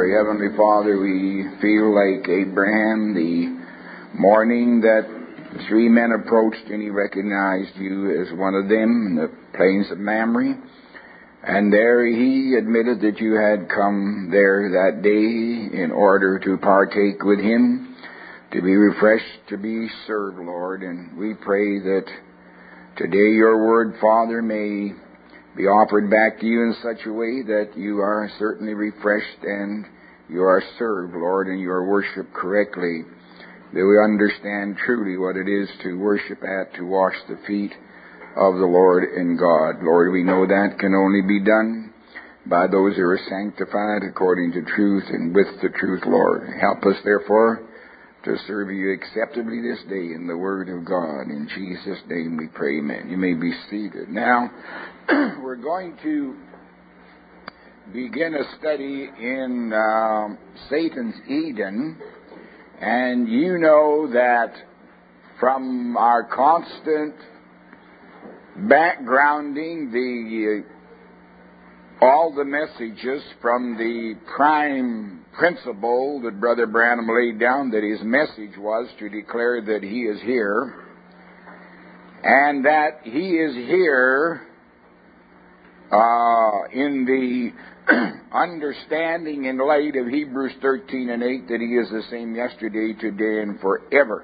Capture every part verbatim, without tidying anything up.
Dear Heavenly Father, we feel like Abraham the morning that three men approached and he recognized you as one of them in the plains of Mamre. And there he admitted that you had come there that day in order to partake with him, to be refreshed, to be served, Lord. And we pray that today your word, Father, may be offered back to you in such a way that you are certainly refreshed and you are served, Lord, and you are worshipped correctly. That we understand truly what it is to worship at, to wash the feet of the Lord and God. Lord, we know that can only be done by those who are sanctified according to truth and with the truth, Lord. Help us, therefore, to serve you acceptably this day in the Word of God. In Jesus' name we pray, amen. You may be seated. Now, we're going to begin a study in uh, Satan's Eden. And you know that from our constant backgrounding, the uh, all the messages from the prime principle that Brother Branham laid down, that his message was to declare that he is here, and that he is here uh, in the understanding in light of Hebrews thirteen and eight, that he is the same yesterday, today, and forever.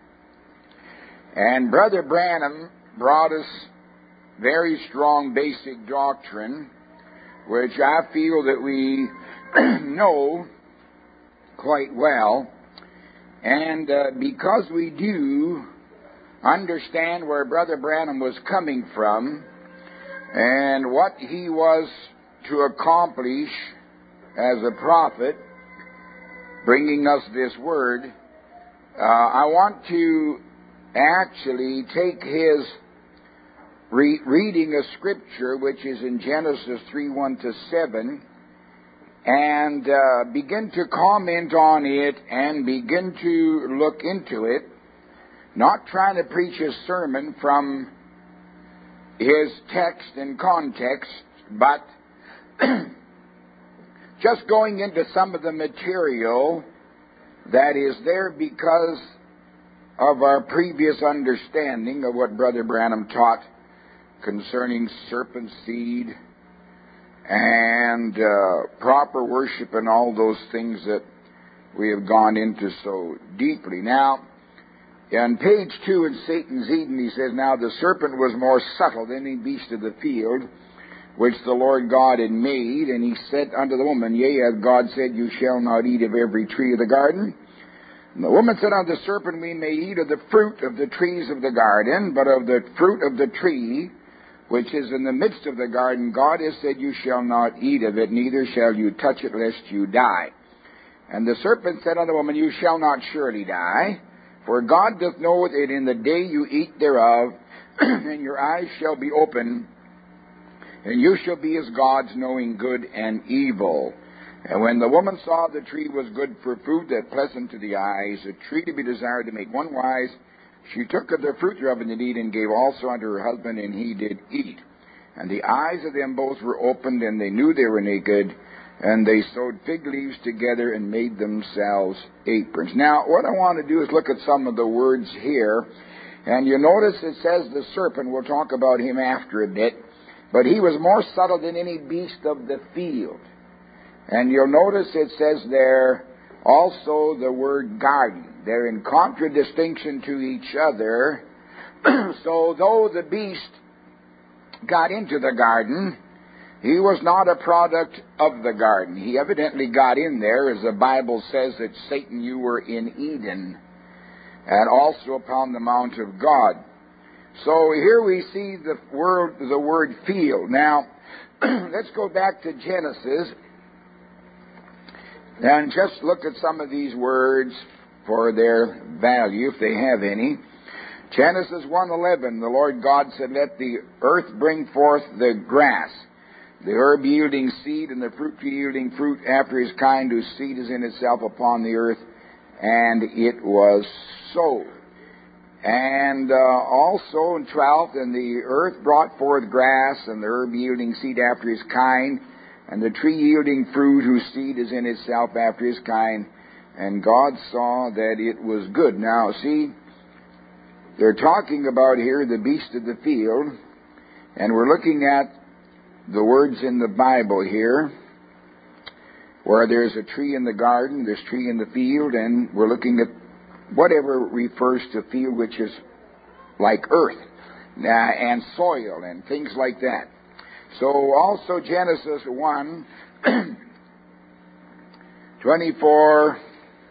And Brother Branham brought us very strong basic doctrine, which I feel that we know quite well. And uh, because we do understand where Brother Branham was coming from and what he was to accomplish as a prophet, bringing us this word, uh, I want to actually take his re- reading a scripture, which is in Genesis three, one to seven, and uh, begin to comment on it and begin to look into it, not trying to preach a sermon from his text and context, but just going into some of the material that is there because of our previous understanding of what Brother Branham taught concerning serpent seed and uh, proper worship and all those things that we have gone into so deeply. Now, on page two in Satan's Eden, he says, "Now the serpent was more subtle than any beast of the field, which the Lord God had made. And he said unto the woman, Yea, as God said, you shall not eat of every tree of the garden. And the woman said unto the serpent, We may eat of the fruit of the trees of the garden, but of the fruit of the tree which is in the midst of the garden, God has said, You shall not eat of it, neither shall you touch it, lest you die. And the serpent said unto the woman, You shall not surely die, for God doth know that in the day you eat thereof, and your eyes shall be opened, and you shall be as gods, knowing good and evil. And when the woman saw the tree was good for food, that pleasant to the eyes, a tree to be desired to make one wise, she took of the fruit thereof and did eat, and gave also unto her husband, and he did eat. And the eyes of them both were opened, and they knew they were naked, and they sewed fig leaves together and made themselves aprons." Now, what I want to do is look at some of the words here. And you notice it says the serpent, we'll talk about him after a bit, but he was more subtle than any beast of the field. And you'll notice it says there also the word garden. They're in contradistinction to each other. So though the beast got into the garden, he was not a product of the garden. He evidently got in there, as the Bible says that Satan, you were in Eden, and also upon the mount of God. So here we see the word, the word field. Now, let's go back to Genesis and just look at some of these words for their value, if they have any. Genesis one eleven, the Lord God said, Let the earth bring forth the grass, the herb yielding seed, and the fruit tree yielding fruit after his kind, whose seed is in itself upon the earth. And it was so. And uh, also in twelfth, and the earth brought forth grass, and the herb yielding seed after his kind, and the tree yielding fruit whose seed is in itself after his kind. And God saw that it was good. Now, see, they're talking about here the beast of the field, and we're looking at the words in the Bible here, where there's a tree in the garden, there's a tree in the field, and we're looking at whatever refers to field, which is like earth uh, and soil and things like that. So also Genesis one, twenty-four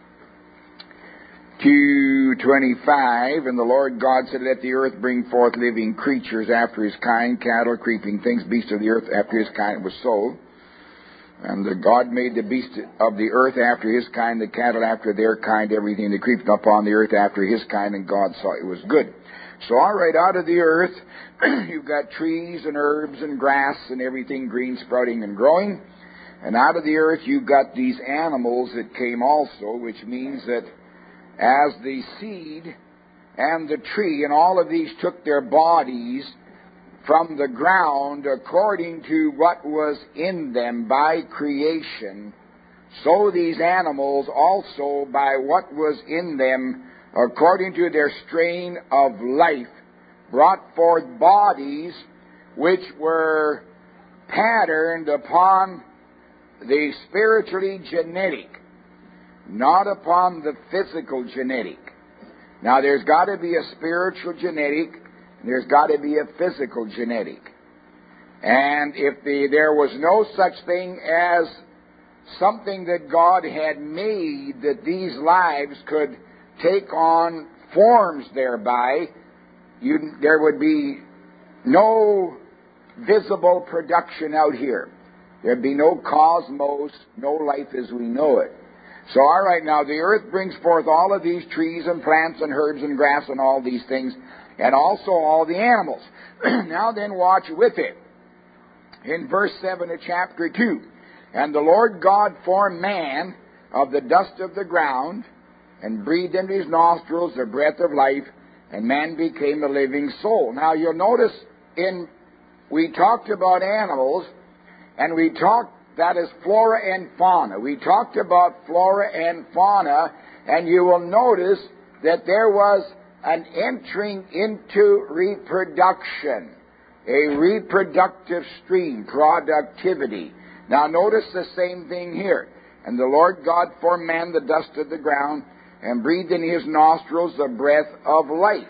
to twenty-five, and the Lord God said, let the earth bring forth living creatures after his kind, cattle, creeping things, beasts of the earth after his kind. It was so. And the God made the beasts of the earth after his kind, the cattle after their kind, everything that creeped upon the earth after his kind, and God saw it was good. So all right, out of the earth, you've got trees and herbs and grass and everything green sprouting and growing. And out of the earth, you've got these animals that came also, which means that as the seed and the tree and all of these took their bodies from the ground according to what was in them by creation, so these animals also by what was in them according to their strain of life brought forth bodies which were patterned upon the spiritually genetic, not upon the physical genetic. Now there's got to be a spiritual genetic, and there's got to be a physical genetic. And if the, there was no such thing as something that God had made that these lives could take on forms thereby, you, there would be no visible production out here. There'd be no cosmos, no life as we know it. So, all right, now the earth brings forth all of these trees and plants and herbs and grass and all these things, and also all the animals. Now then, watch with it. In verse seven of chapter two, and the Lord God formed man of the dust of the ground, and breathed into his nostrils the breath of life, and man became a living soul. Now you'll notice in, we talked about animals, and we talked, that is flora and fauna. We talked about flora and fauna, and you will notice that there was an entering into reproduction, a reproductive stream, productivity. Now notice the same thing here. And the Lord God formed man the dust of the ground, and breathed in his nostrils the breath of life.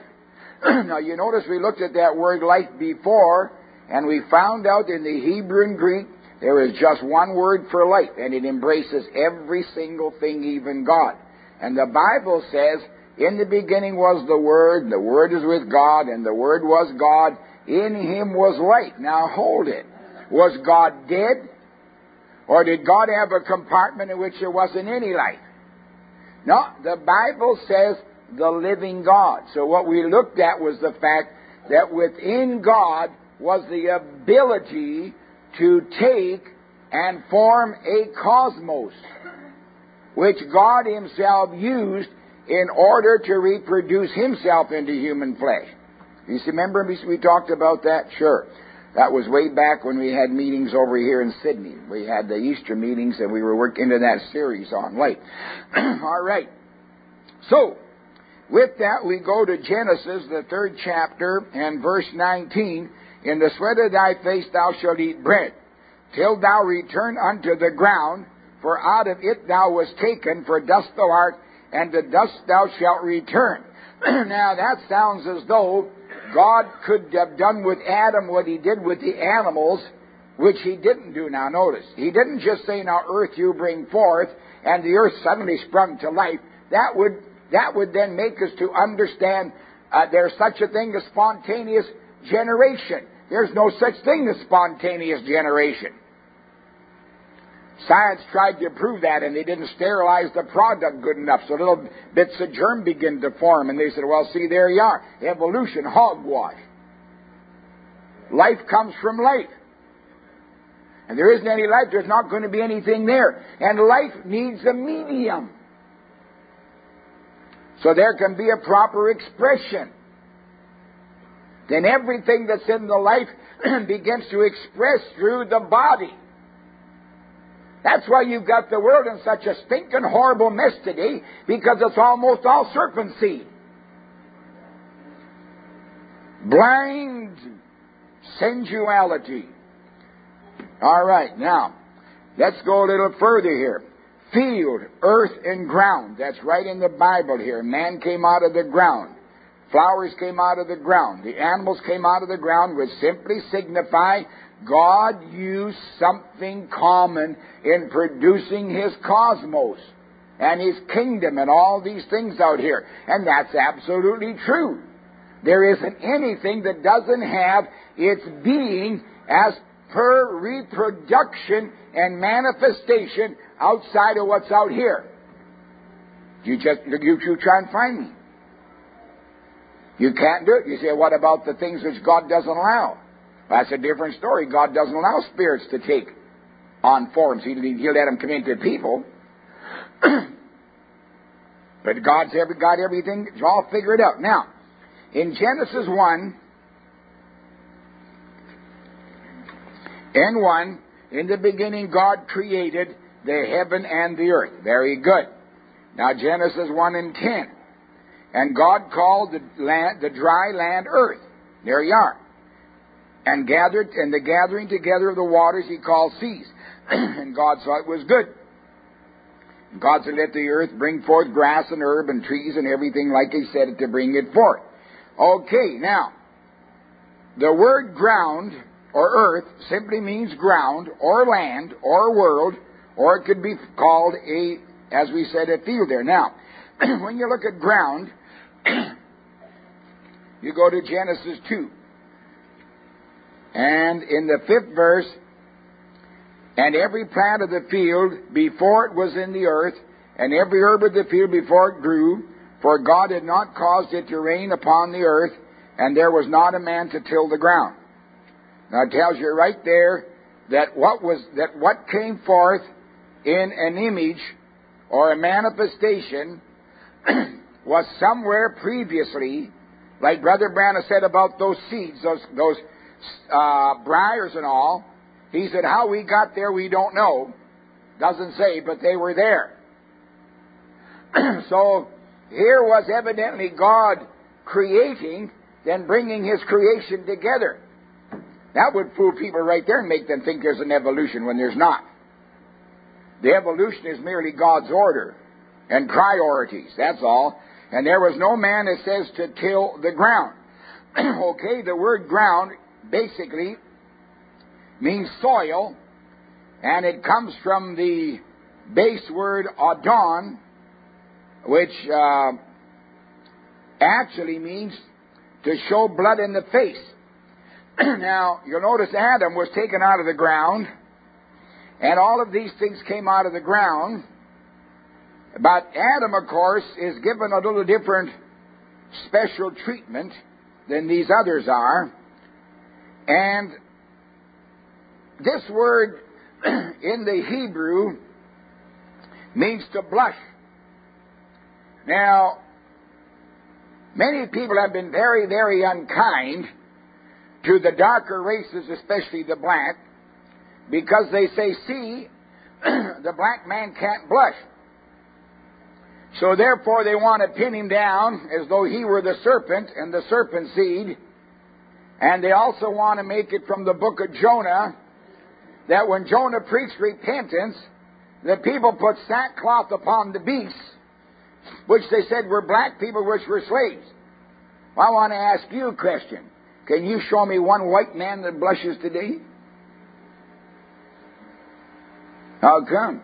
Now you notice we looked at that word life before, and we found out in the Hebrew and Greek there is just one word for life, and it embraces every single thing, even God. And the Bible says, in the beginning was the Word, and the Word is with God, and the Word was God. In him was life. Now hold it. Was God dead? Or did God have a compartment in which there wasn't any life? No, the Bible says the living God. So what we looked at was the fact that within God was the ability to take and form a cosmos, which God himself used in order to reproduce himself into human flesh. You see, remember we talked about that? Sure. That was way back when we had meetings over here in Sydney. We had the Easter meetings, and we were working into that series on light. All right. So, with that, we go to Genesis, the third chapter, and verse nineteen. In the sweat of thy face thou shalt eat bread, till thou return unto the ground, for out of it thou wast taken, for dust thou art, and to dust thou shalt return. Now that sounds as though God could have done with Adam what he did with the animals, which he didn't do. Now notice, he didn't just say, now earth you bring forth, and the earth suddenly sprung to life. That would, that would then make us to understand uh, there's such a thing as spontaneous generation. There's no such thing as spontaneous generation. Science tried to prove that, and they didn't sterilize the product good enough, so little bits of germ begin to form. And they said, well, see, there you are. Evolution, hogwash. Life comes from life. And there isn't any life, there's not going to be anything there. And life needs a medium, so there can be a proper expression. Then everything that's in the life begins to express through the body. That's why you've got the world in such a stinking horrible mess today, because it's almost all serpent seed. Blind sensuality. All right, now, let's go a little further here. Field, earth, and ground. That's right in the Bible here. Man came out of the ground. Flowers came out of the ground. The animals came out of the ground, which simply signify God used something common in producing His cosmos and His kingdom and all these things out here. And that's absolutely true. There isn't anything that doesn't have its being as per reproduction and manifestation outside of what's out here. You just you, you try and find me. You can't do it. You say, what about the things which God doesn't allow? That's a different story. God doesn't allow spirits to take on forms. He'll, he'll let them come into people. But God's ever got everything. It's all figured out. Now, in Genesis one, and one, in the beginning God created the heaven and the earth. Very good. Now Genesis one and ten. And God called the land, the dry land, earth. There you are. And gathered, and the gathering together of the waters He called seas. And God saw it was good. God said, let the earth bring forth grass and herb and trees and everything like He said it to bring it forth. Okay, now, the word ground or earth simply means ground or land or world, or it could be called a, as we said, a field there. Now, when you look at ground, you go to Genesis two. And in the fifth verse, and every plant of the field before it was in the earth, and every herb of the field before it grew, for God had not caused it to rain upon the earth, and there was not a man to till the ground. Now it tells you right there that what was that what came forth in an image or a manifestation was somewhere previously, like Brother Branham said about those seeds, those those uh, briars and all. He said, how we got there we don't know. Doesn't say, but they were there. So here was evidently God creating, then bringing His creation together. That would fool people right there and make them think there's an evolution when there's not. The evolution is merely God's order and priorities, that's all. And there was no man that says to till the ground. Okay, the word ground basically means soil, and it comes from the base word adon, which uh, actually means to show blood in the face. Now, you'll notice Adam was taken out of the ground, and all of these things came out of the ground. But Adam, of course, is given a little different special treatment than these others are. And this word in the Hebrew means to blush. Now, many people have been very, very unkind to the darker races, especially the black, because they say, see, the black man can't blush. So therefore they want to pin him down as though he were the serpent and the serpent seed. And they also want to make it from the book of Jonah that when Jonah preached repentance, the people put sackcloth upon the beasts, which they said were black people, which were slaves. Well, I want to ask you a question. Can you show me one white man that blushes today? How come?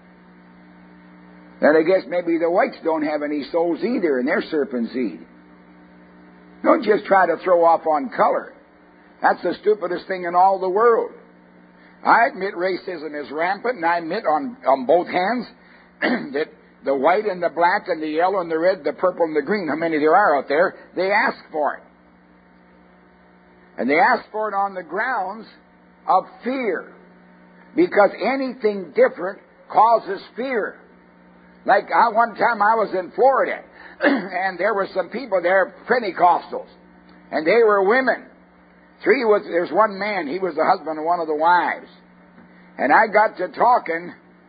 Then I guess maybe the whites don't have any souls either in their serpent seed. Don't just try to throw off on color. That's the stupidest thing in all the world. I admit racism is rampant, and I admit on, on both hands that the white and the black and the yellow and the red, the purple and the green, how many there are out there, they ask for it. And they ask for it on the grounds of fear. Because anything different causes fear. Like I, one time I was in Florida, and there were some people there, Pentecostals, and they were women. Three was, there's one man, he was the husband of one of the wives. And I got to talking,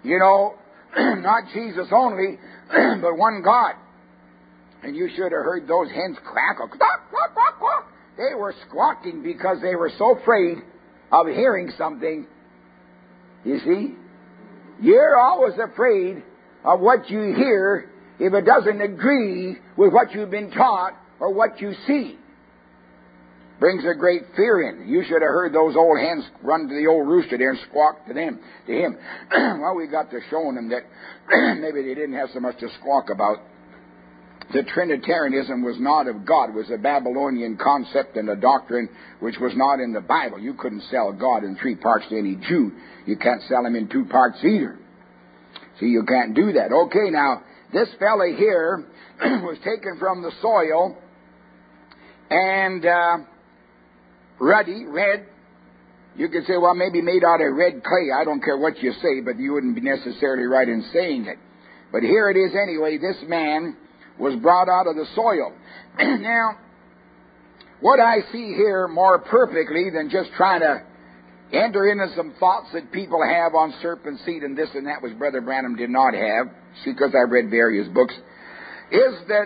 you know, not Jesus only, but one God. And you should have heard those hens crackle. Quack, quack, quack, quack. They were squawking because they were so afraid of hearing something. You see? You're always afraid of what you hear if it doesn't agree with what you've been taught or what you see. Brings a great fear in. You should have heard those old hens run to the old rooster there and squawk to them, to him. Well, we got to showing them that maybe they didn't have so much to squawk about. The Trinitarianism was not of God. It was a Babylonian concept and a doctrine which was not in the Bible. You couldn't sell God in three parts to any Jew. You can't sell him in two parts either. See, you can't do that. Okay, now, this fella here was taken from the soil and uh, ruddy, red. You could say, well, maybe made out of red clay. I don't care what you say, but you wouldn't be necessarily right in saying it. But here it is anyway. This man was brought out of the soil. Now, what I see here more perfectly than just trying to enter into some thoughts that people have on serpent seed and this and that, which Brother Branham did not have, see, because I've read various books, is that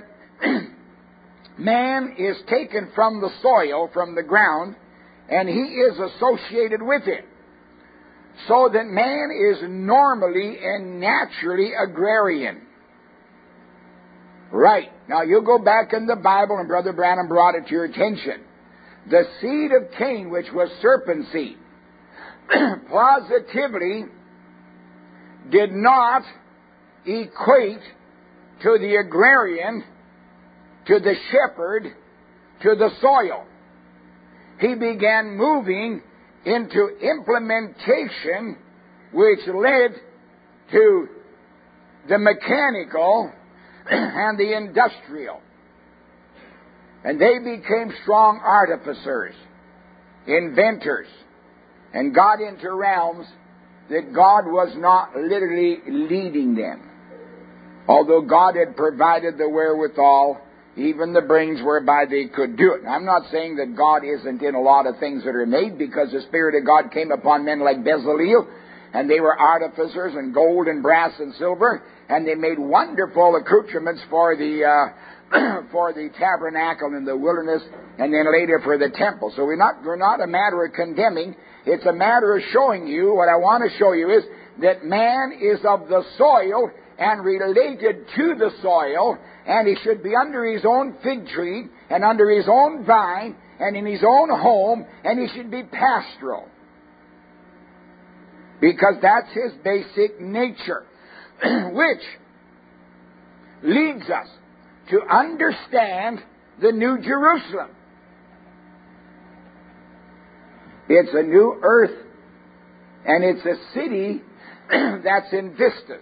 man is taken from the soil, from the ground, and he is associated with it. So that man is normally and naturally agrarian. Right. Now you go back in the Bible, and Brother Branham brought it to your attention. The seed of Cain, which was serpent seed, positively did not equate to the agrarian, to the shepherd, to the soil. He began moving into implementation which led to the mechanical and the industrial. And they became strong artificers, inventors, and got into realms that God was not literally leading them. Although God had provided the wherewithal, even the brains whereby they could do it. I'm not saying that God isn't in a lot of things that are made, because the Spirit of God came upon men like Bezaleel, and they were artificers in gold and brass and silver, and they made wonderful accoutrements for the uh, for the tabernacle in the wilderness, and then later for the temple. So we're not we're not a matter of condemning. It's a matter of showing you. What I want to show you is that man is of the soil and related to the soil, and he should be under his own fig tree and under his own vine and in his own home, and he should be pastoral. Because that's his basic nature, which leads us to understand the New Jerusalem. It's a new earth, and it's a city that's in vistas,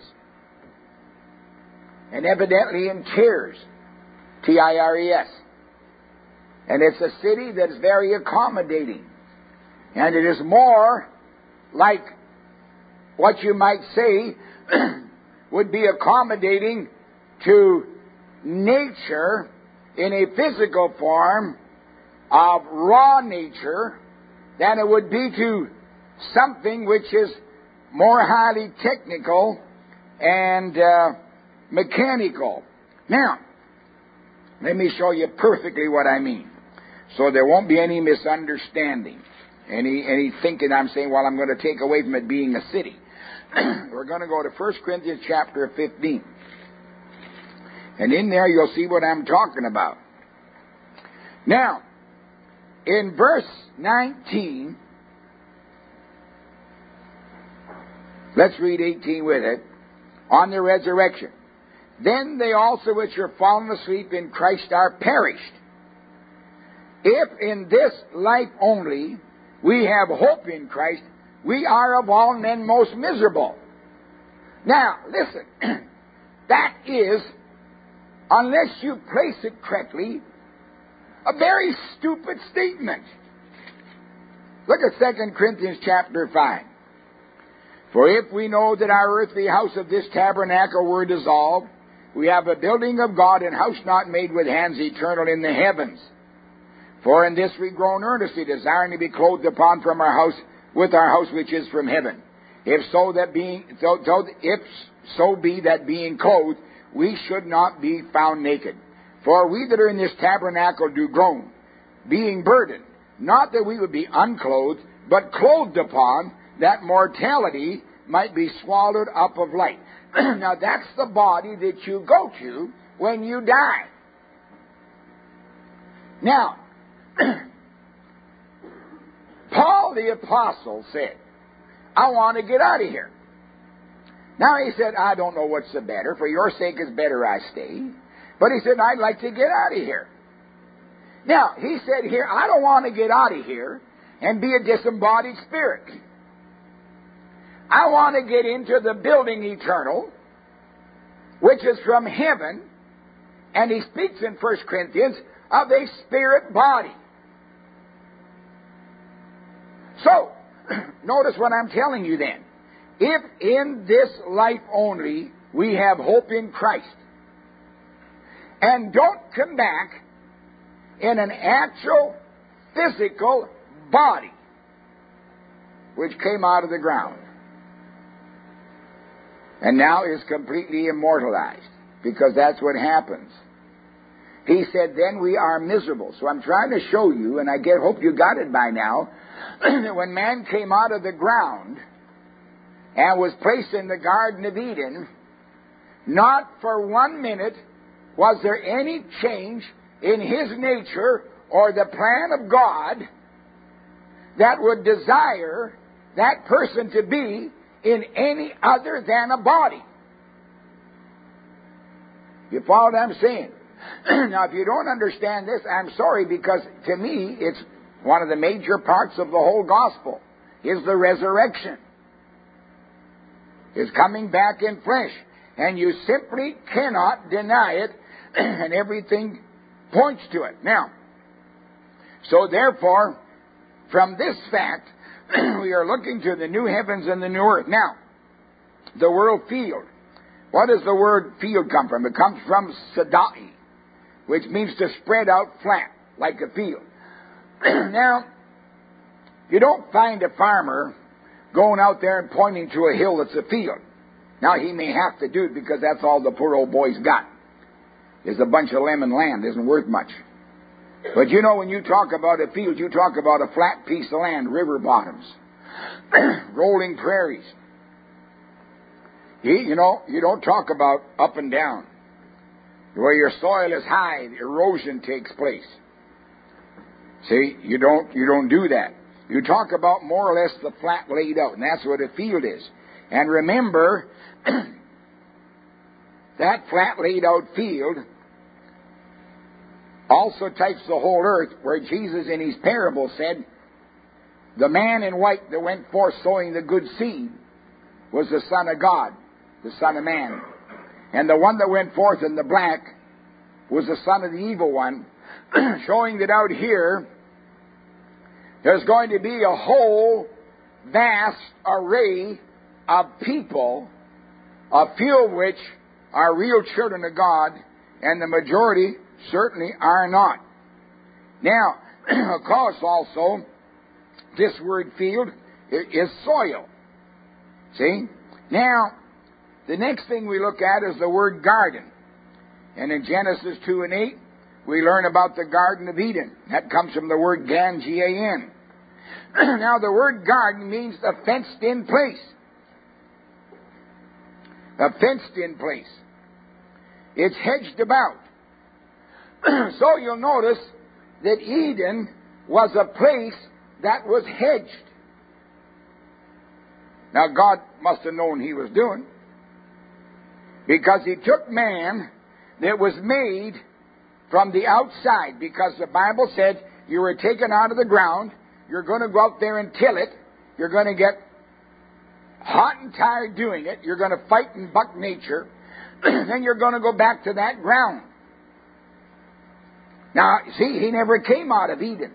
and evidently in tiers, T I R E S. And it's a city that's very accommodating, and it is more like what you might say would be accommodating to nature in a physical form of raw nature than it would be to something which is more highly technical and uh, mechanical. Now, let me show you perfectly what I mean, so there won't be any misunderstanding, any any thinking I'm saying, well, I'm going to take away from it being a city. We're going to go to First Corinthians chapter fifteen. And in there you'll see what I'm talking about. Now, in verse nineteen, let's read eighteen with it, on the resurrection. Then they also which are fallen asleep in Christ are perished. If in this life only we have hope in Christ, we are of all men most miserable. Now, listen, that is, unless you place it correctly, a very stupid statement. Look at Second Corinthians chapter five. For if we know that our earthly house of this tabernacle were dissolved, we have a building of God, and house not made with hands, eternal in the heavens. For in this we groan earnestly, desiring to be clothed upon from our house with our house which is from heaven. If so that being so, so if so be that being clothed, we should not be found naked. For we that are in this tabernacle do groan, being burdened, not that we would be unclothed, but clothed upon, that mortality might be swallowed up of light. Now that's the body that you go to when you die. Now, Paul the Apostle said, I want to get out of here. Now he said, I don't know what's the better. For your sake it's better I stay. But he said, I'd like to get out of here. Now, he said here, I don't want to get out of here and be a disembodied spirit. I want to get into the building eternal, which is from heaven. And he speaks in First Corinthians of a spirit body. So, notice what I'm telling you then. If in this life only we have hope in Christ, and don't come back in an actual physical body which came out of the ground and now is completely immortalized, because that's what happens. He said, then we are miserable. So I'm trying to show you, and I get, hope you got it by now, that when man came out of the ground and was placed in the Garden of Eden, not for one minute was there any change in his nature or the plan of God that would desire that person to be in any other than a body. You follow what I'm saying? Now, if you don't understand this, I'm sorry, because to me, it's one of the major parts of the whole gospel, is the resurrection. Is coming back in flesh. And you simply cannot deny it, and everything points to it. Now, so therefore, from this fact, we are looking to the new heavens and the new earth. Now, the word field. What does the word field come from? It comes from sadai, which means to spread out flat, like a field. Now, you don't find a farmer going out there and pointing to a hill that's a field. Now, he may have to do it because that's all the poor old boy's got, is a bunch of lemon land. Isn't worth much. But you know, when you talk about a field, you talk about a flat piece of land, river bottoms, rolling prairies. You, you know, you don't talk about up and down, where your soil is high, erosion takes place. See, you don't, you don't do that. You talk about more or less the flat laid out, and that's what a field is. And remember, that flat laid out field also types the whole earth, where Jesus in his parable said, the man in white that went forth sowing the good seed was the Son of God, the Son of Man. And the one that went forth in the black was the son of the evil one, showing that out here there's going to be a whole vast array of people, a few of which are real children of God, and the majority certainly are not. Now, of course, also, this word field is soil. See? Now, the next thing we look at is the word garden. And in Genesis two and eight, we learn about the Garden of Eden. That comes from the word gan, G A N. Now, the word garden means a fenced-in place. A fenced-in place. It's hedged about. So you'll notice that Eden was a place that was hedged. Now, God must have known he was doing, because he took man that was made from the outside, because the Bible said you were taken out of the ground, you're going to go out there and till it, you're going to get hot and tired doing it, you're going to fight and buck nature, then you're going to go back to that ground. Now, see, he never came out of Eden.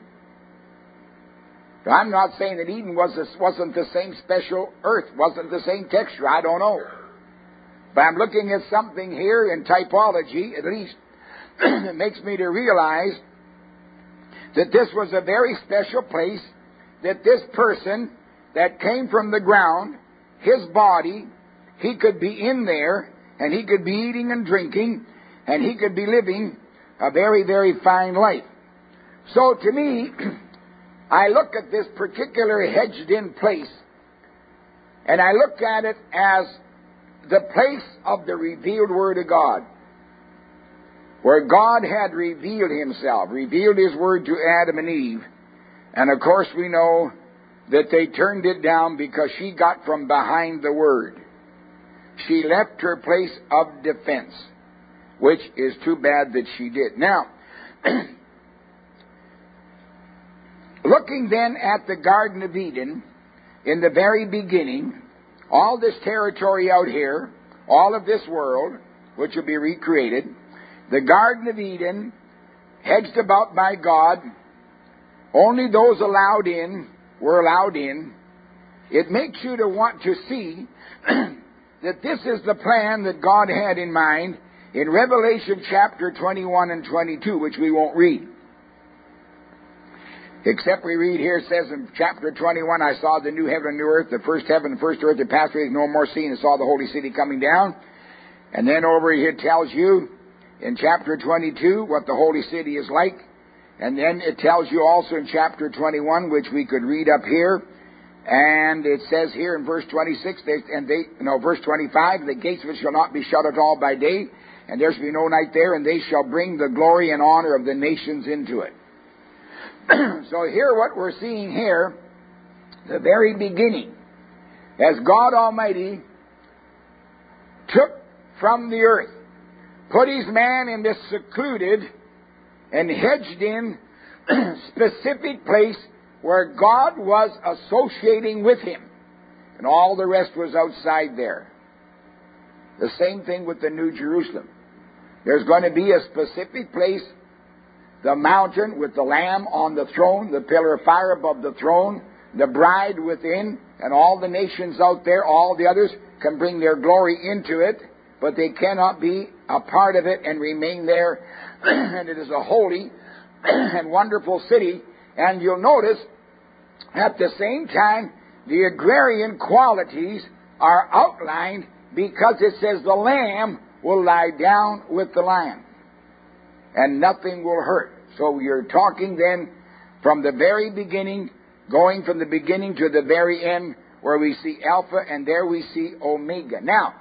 I'm not saying that Eden was this, wasn't the same special earth, wasn't the same texture, I don't know. But I'm looking at something here in typology, at least, that makes me to realize that this was a very special place, that this person that came from the ground his body, he could be in there, and he could be eating and drinking, and he could be living a very, very fine life. So to me, I look at this particular hedged-in place, and I look at it as the place of the revealed Word of God, where God had revealed Himself, revealed His Word to Adam and Eve. And of course we know that they turned it down because she got from behind the Word. She left her place of defense, which is too bad that she did. Now, looking then at the Garden of Eden, in the very beginning, all this territory out here, all of this world, which will be recreated, the Garden of Eden, hedged about by God, only those allowed in were allowed in. It makes you to want to see that this is the plan that God had in mind in Revelation chapter twenty-one and twenty-two, which we won't read. Except we read here, it says in chapter twenty-one, I saw the new heaven and new earth, the first heaven and the first earth had passed away, no more seen, and saw the holy city coming down. And then over here it tells you in chapter twenty-two what the holy city is like. And then it tells you also in chapter twenty-one, which we could read up here, and it says here in verse twenty-six, they, and they, no, verse twenty-five, the gates of it shall not be shut at all by day, and there shall be no night there, and they shall bring the glory and honor of the nations into it. So here what we're seeing here, the very beginning, as God Almighty took from the earth, put His man in this secluded and hedged in specific place where God was associating with him, and all the rest was outside there. The same thing with the New Jerusalem. There's going to be a specific place, the mountain with the Lamb on the throne, the pillar of fire above the throne, the bride within, and all the nations out there, all the others can bring their glory into it, but they cannot be a part of it and remain there. And it is a holy and wonderful city. And you'll notice, at the same time, the agrarian qualities are outlined because it says the Lamb will lie down with the Lion, and nothing will hurt. So you're talking then from the very beginning, going from the beginning to the very end, where we see Alpha and there we see Omega. Now,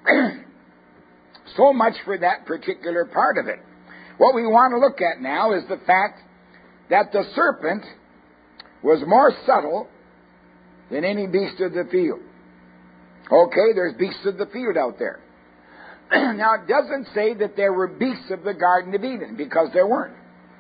so much for that particular part of it. What we want to look at now is the fact that the serpent was more subtle than any beast of the field. Okay, there's beasts of the field out there. Now, it doesn't say that there were beasts of the Garden of Eden, because there weren't.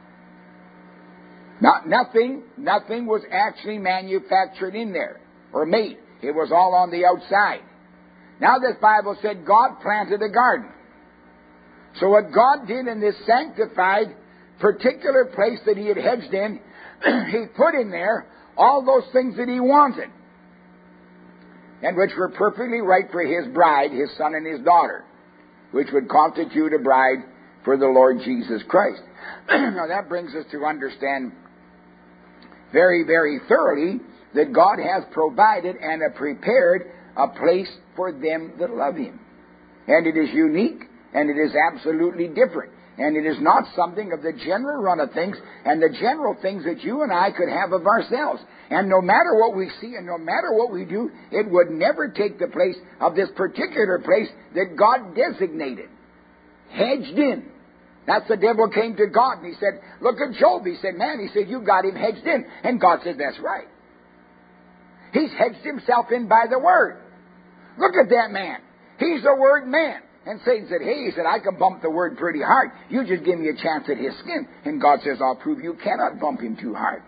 Not, nothing, nothing was actually manufactured in there or made. It was all on the outside. Now, this Bible said God planted a garden. So what God did in this sanctified particular place that He had hedged in, He put in there all those things that He wanted, and which were perfectly right for His bride, His son and His daughter, which would constitute a bride for the Lord Jesus Christ. Now that brings us to understand very, very thoroughly that God has provided and prepared a place for them that love Him. And it is unique, and it is absolutely different. And it is not something of the general run of things and the general things that you and I could have of ourselves. And no matter what we see and no matter what we do, it would never take the place of this particular place that God designated. Hedged in. That's the devil came to God and he said, look at Job. He said, man, he said, you got him hedged in. And God said, that's right. He's hedged himself in by the Word. Look at that man. He's a Word man. And Satan said, hey, he said, I can bump the Word pretty hard. You just give me a chance at his skin. And God says, I'll prove you cannot bump him too hard.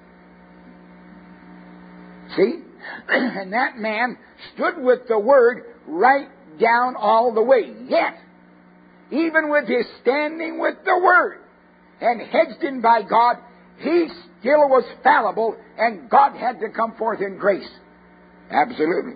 See? And that man stood with the Word right down all the way. Yet, even with his standing with the Word and hedged in by God, he still was fallible, and God had to come forth in grace. Absolutely.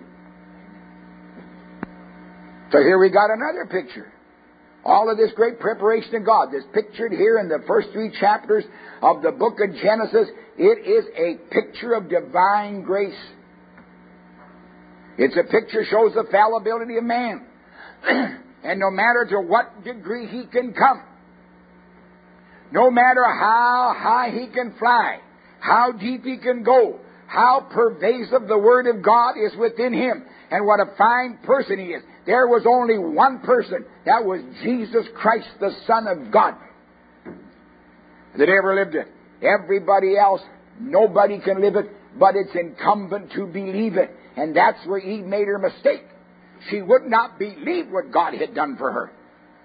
So here we got another picture. All of this great preparation of God that's pictured here in the first three chapters of the book of Genesis, it is a picture of divine grace. It's a picture shows the fallibility of man. And no matter to what degree he can come, no matter how high he can fly, how deep he can go, how pervasive the Word of God is within him, and what a fine person he is. There was only one person. That was Jesus Christ, the Son of God, that ever lived it. Everybody else, nobody can live it, but it's incumbent to believe it. And that's where Eve made her mistake. She would not believe what God had done for her.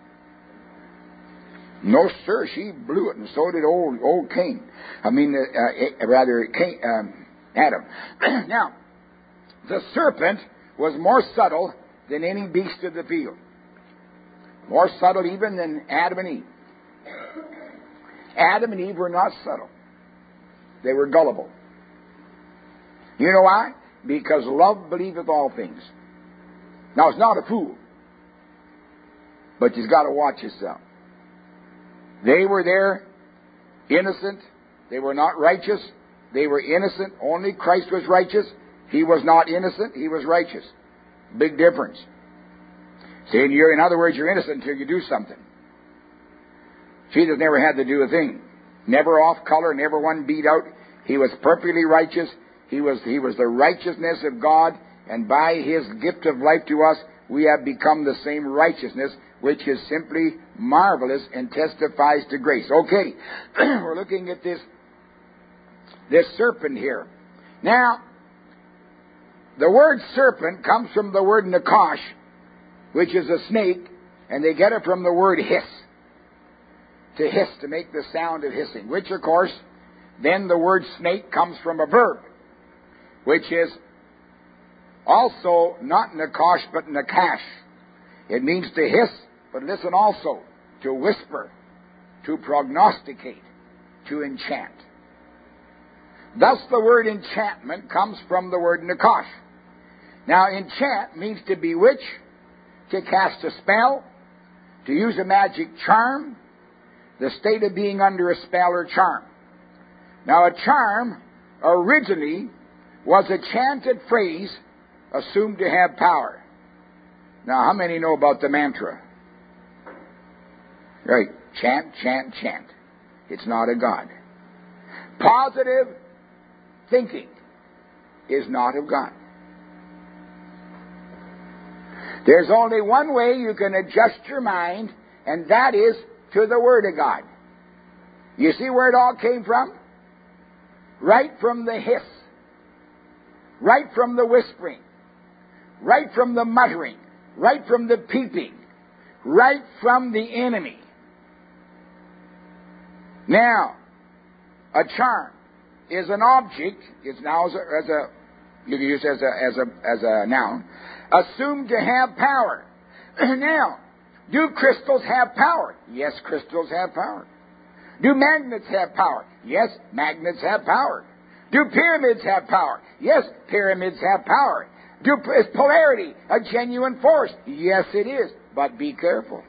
No, sir, she blew it, and so did old old Cain. I mean, uh, uh, rather, Cain, um, Adam. Now, the serpent was more subtle than any beast of the field. More subtle even than Adam and Eve. Adam and Eve were not subtle. They were gullible. You know why? Because love believeth all things. Now, it's not a fool, but you've got to watch yourself. They were there, innocent. They were not righteous. They were innocent. Only Christ was righteous. He was not innocent. He was righteous. Big difference. See, you're, in other words, you're innocent until you do something. Jesus never had to do a thing. Never off color, never one beat out. He was perfectly righteous. He was, he was the righteousness of God, and by His gift of life to us, we have become the same righteousness, which is simply marvelous and testifies to grace. Okay, we're looking at this, this serpent here. Now, the word serpent comes from the word nakash, which is a snake, and they get it from the word hiss. To hiss, to make the sound of hissing, which, of course, then the word snake comes from a verb, which is also not nakash, but nakash. It means to hiss, but listen also, to whisper, to prognosticate, to enchant. Thus the word enchantment comes from the word nakash. Now, enchant means to bewitch, to cast a spell, to use a magic charm, the state of being under a spell or charm. Now, a charm originally was a chanted phrase assumed to have power. Now, how many know about the mantra? Right. Chant, chant, chant. It's not a God. Positive thinking is not of God. There's only one way you can adjust your mind, and that is to the Word of God. You see where it all came from? Right from the hiss. Right from the whispering. Right from the muttering. Right from the peeping. Right from the enemy. Now, a charm is an object, it's now as a, as a you can use it as a, as a, as a noun, assumed to have power. Now, do crystals have power? Yes, crystals have power. Do magnets have power? Yes, magnets have power. Do pyramids have power? Yes, pyramids have power. Do, is polarity a genuine force? Yes, it is. But be careful.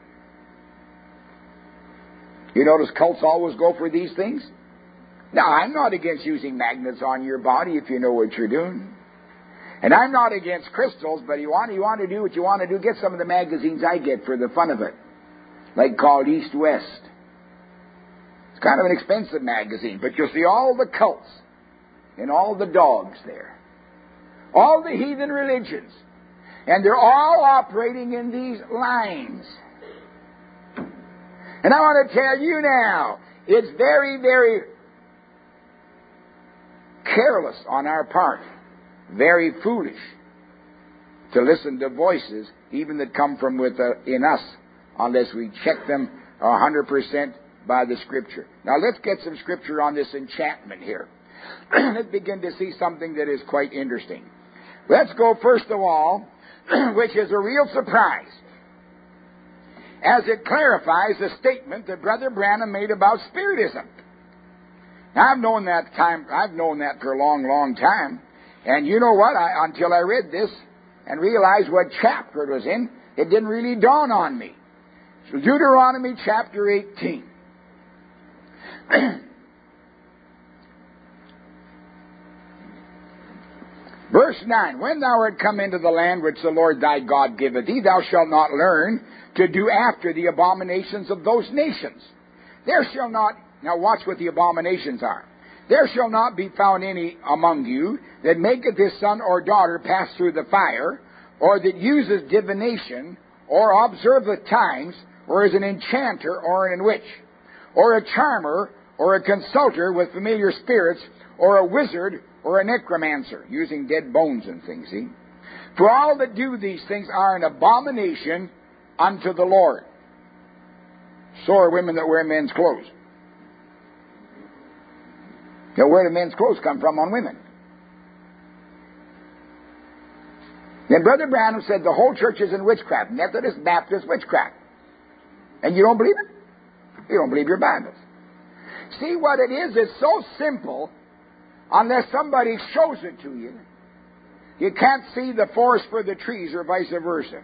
You notice cults always go for these things? Now, I'm not against using magnets on your body if you know what you're doing. And I'm not against crystals, but you want, you want to do what you want to do, get some of the magazines I get for the fun of it. Like called East West. It's kind of an expensive magazine, but you'll see all the cults and all the dogs there. All the heathen religions. And they're all operating in these lines. And I want to tell you now, it's very, very careless on our part, very foolish, to listen to voices, even that come from within us, unless we check them one hundred percent by the Scripture. Now let's get some Scripture on this enchantment here. Let's begin to see something that is quite interesting. Let's go first of all, which is a real surprise, as it clarifies the statement that Brother Branham made about Spiritism. Now, I've known that time. I've known that for a long, long time. And you know what? I, until I read this and realized what chapter it was in, it didn't really dawn on me. So Deuteronomy chapter eighteen. Verse nine, when thou art come into the land which the Lord thy God giveth thee, thou shalt not learn to do after the abominations of those nations. There shall not, now watch what the abominations are. There shall not be found any among you that maketh his son or daughter pass through the fire, or that uses divination, or observeth times, or is an enchanter, or an witch, or a charmer, or a consulter with familiar spirits, or a wizard, or a necromancer, using dead bones and things, see? For all that do these things are an abomination unto the Lord. So are women that wear men's clothes. Now, where do men's clothes come from on women? Then Brother Branham said the whole church is in witchcraft. Methodist, Baptist, witchcraft. And you don't believe it? You don't believe your Bibles. See what it is? It's so simple. Unless somebody shows it to you, you can't see the forest for the trees, or vice versa.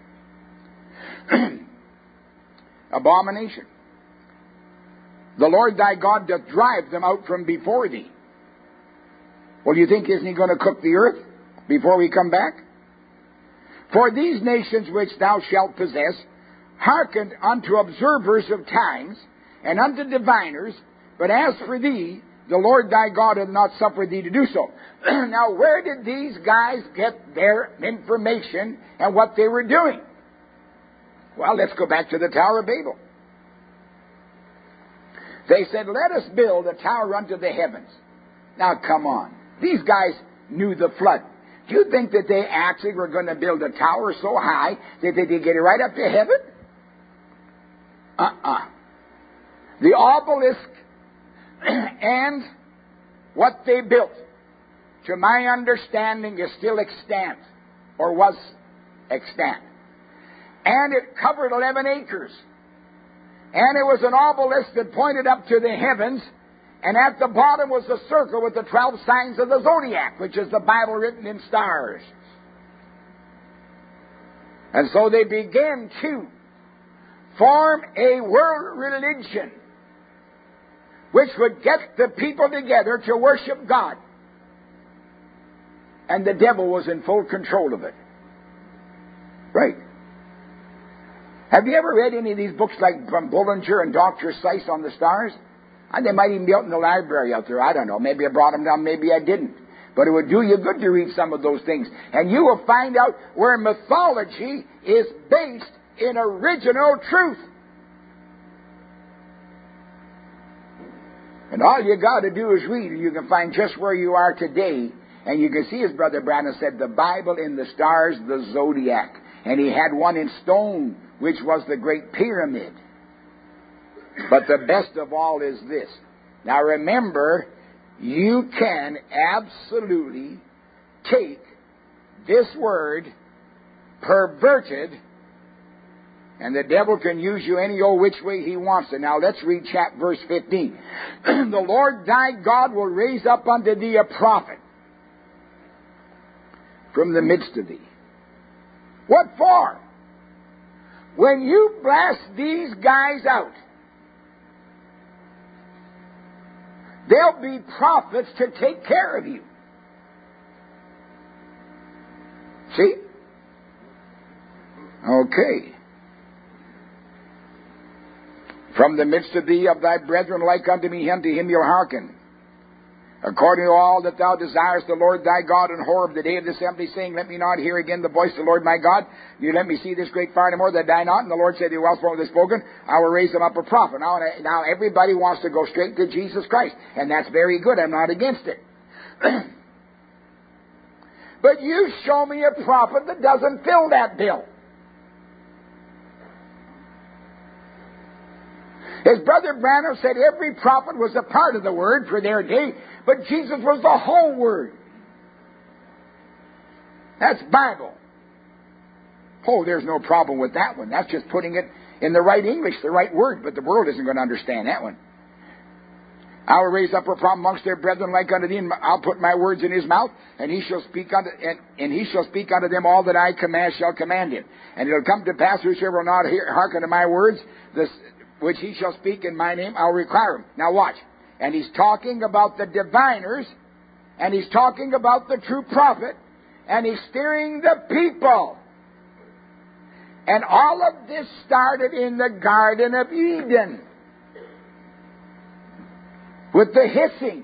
Abomination. The Lord thy God doth drive them out from before thee. Well, you think, isn't he going to cook the earth before we come back? For these nations which thou shalt possess hearkened unto observers of times, and unto diviners, but as for thee, the Lord thy God hath not suffered thee to do so. Now, where did these guys get their information and what they were doing? Well, let's go back to the Tower of Babel. They said, let us build a tower unto the heavens. Now, come on. These guys knew the flood. Do you think that they actually were going to build a tower so high that they could get it right up to heaven? Uh-uh. The obelisk and what they built, to my understanding, is still extant, or was extant. And it covered eleven acres. And it was an obelisk that pointed up to the heavens, and at the bottom was a circle with the twelve signs of the zodiac, which is the Bible written in stars. And so they began to form a world religion which would get the people together to worship God. And the devil was in full control of it. Right. Have you ever read any of these books like from Bullinger and Doctor Seuss on the stars? And they might even be out in the library out there. I don't know. Maybe I brought them down. Maybe I didn't. But it would do you good to read some of those things. And you will find out where mythology is based in original truth. And all you got to do is read, and you can find just where you are today. And you can see, as Brother Branham said, the Bible in the stars, the zodiac. And he had one in stone, which was the Great Pyramid. But the best of all is this. Now remember, you can absolutely take this word, perverted, and the devil can use you any old which way he wants to. Now let's read chapter verse fifteen. The Lord thy God will raise up unto thee a prophet from the midst of thee. What for? When you blast these guys out, there'll be prophets to take care of you. See? Okay. From the midst of thee, of thy brethren, like unto me, unto him you'll hearken. According to all that thou desirest the Lord thy God in Horeb, the day of the assembly, saying, let me not hear again the voice of the Lord my God. You let me see this great fire no more, that die not. And the Lord said, you well spoken, I will raise them up a prophet. Now, now everybody wants to go straight to Jesus Christ. And that's very good. I'm not against it. But you show me a prophet that doesn't fill that bill. As Brother Branham said, every prophet was a part of the Word for their day, but Jesus was the whole Word. That's Bible. Oh, there's no problem with that one. That's just putting it in the right English, the right word, but the world isn't going to understand that one. I will raise up a prophet amongst their brethren like unto thee, and I'll put my words in his mouth, and he shall speak unto and, and he shall speak unto them all that I command shall command him. And it'll come to pass, whosoever will not hear, hearken to my words, this which he shall speak in my name, I'll require him. Now watch. And he's talking about the diviners, and he's talking about the true prophet, and he's steering the people. And all of this started in the Garden of Eden. With the hissing,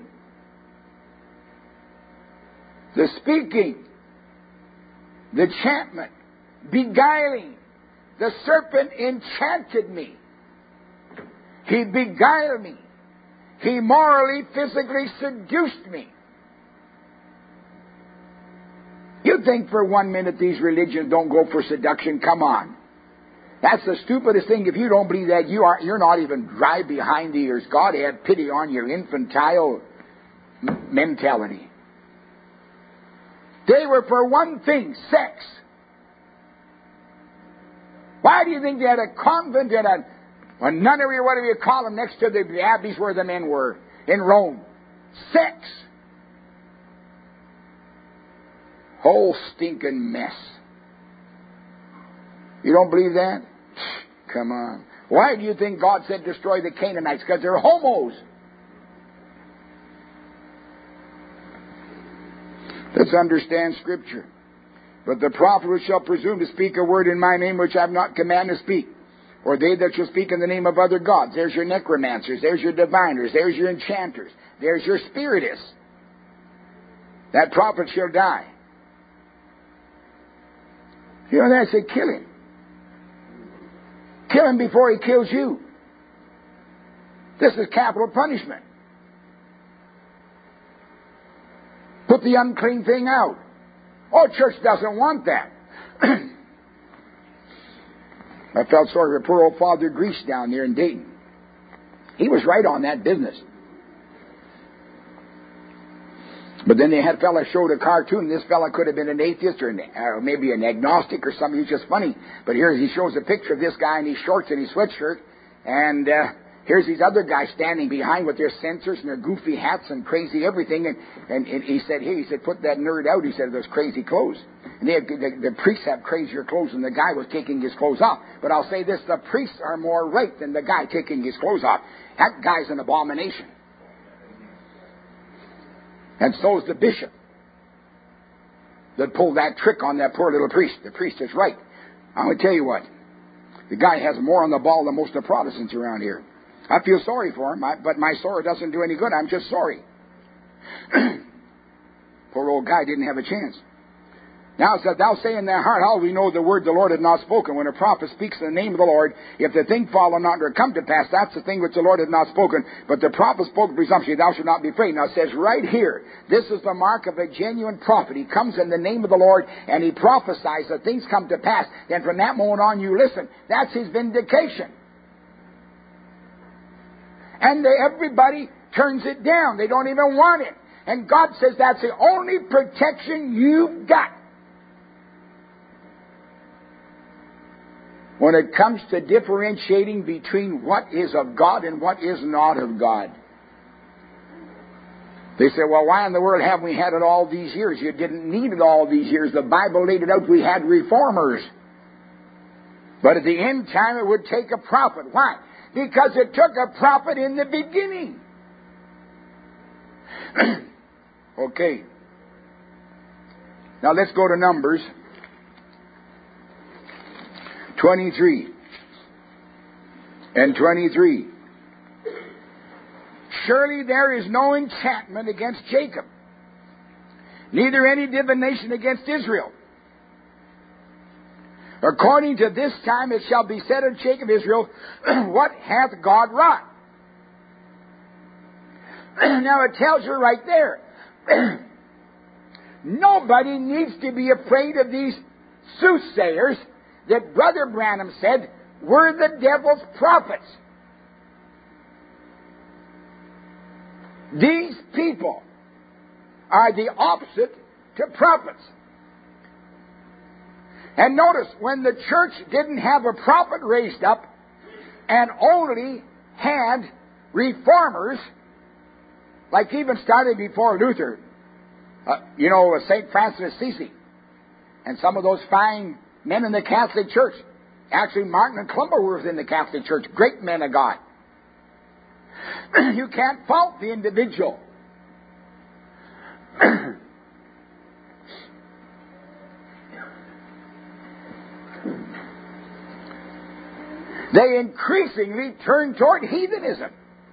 the speaking, the enchantment, beguiling. The serpent enchanted me. He beguiled me. He morally, physically seduced me. You think for one minute these religions don't go for seduction? Come on. That's the stupidest thing. If you don't believe that, you are, you're not even dry behind the ears. God have pity on your infantile m- mentality. They were for one thing, sex. Why do you think they had a convent and a, a nunnery or whatever you call them next to the abbeys where the men were in Rome? Sex. Whole stinking mess. You don't believe that? Come on. Why do you think God said destroy the Canaanites? Because they're homos. Let's understand Scripture. But the prophet which shall presume to speak a word in my name which I have not commanded to speak, or they that shall speak in the name of other gods. There's your necromancers. There's your diviners. There's your enchanters. There's your spiritists. That prophet shall die. You know, that's a kill him. Kill him before he kills you. This is capital punishment. Put the unclean thing out. Oh, church doesn't want that. I felt sorry for poor old Father Grease down there in Dayton. He was right on that business. But then they had a fella showed a cartoon. This fella could have been an atheist or, an, or maybe an agnostic or something. He's just funny. But here he shows a picture of this guy in his shorts and his sweatshirt. And uh, here's these other guys standing behind with their sensors and their goofy hats and crazy everything. And, and, and he said, hey, he said, put that nerd out. He said, those crazy clothes. And they have, the, the priests have crazier clothes than the guy was taking his clothes off. But I'll say this, the priests are more right than the guy taking his clothes off. That guy's an abomination. And so is the bishop that pulled that trick on that poor little priest. The priest is right. I'm going to tell you what. The guy has more on the ball than most of the Protestants around here. I feel sorry for him, but my sorrow doesn't do any good. I'm just sorry. Poor old guy didn't have a chance. Now it said, thou say in thy heart, how do we know the word the Lord had not spoken? When a prophet speaks in the name of the Lord, if the thing follow not or come to pass, that's the thing which the Lord had not spoken. But the prophet spoke presumptuously, thou shalt not be afraid. Now it says right here, this is the mark of a genuine prophet. He comes in the name of the Lord and he prophesies that things come to pass. Then from that moment on you listen. That's his vindication. And they, everybody turns it down. They don't even want it. And God says that's the only protection you've got. When it comes to differentiating between what is of God and what is not of God. They say, well, why in the world haven't we had it all these years? You didn't need it all these years. The Bible laid it out. We had reformers. But at the end time, it would take a prophet. Why? Because it took a prophet in the beginning. Okay. Now let's go to Numbers twenty-three and twenty-three. Surely there is no enchantment against Jacob, neither any divination against Israel. According to this time it shall be said unto Jacob Israel, what hath God wrought? Now it tells you right there, nobody needs to be afraid of these soothsayers that Brother Branham said were the devil's prophets. These people are the opposite to prophets. And notice, when the church didn't have a prophet raised up and only had reformers, like even started before Luther, uh, you know, Saint Francis of Assisi, and some of those fine men in the Catholic Church. Actually, Martin and Klumber were within the Catholic Church. Great men of God. You can't fault the individual. they increasingly turn toward heathenism,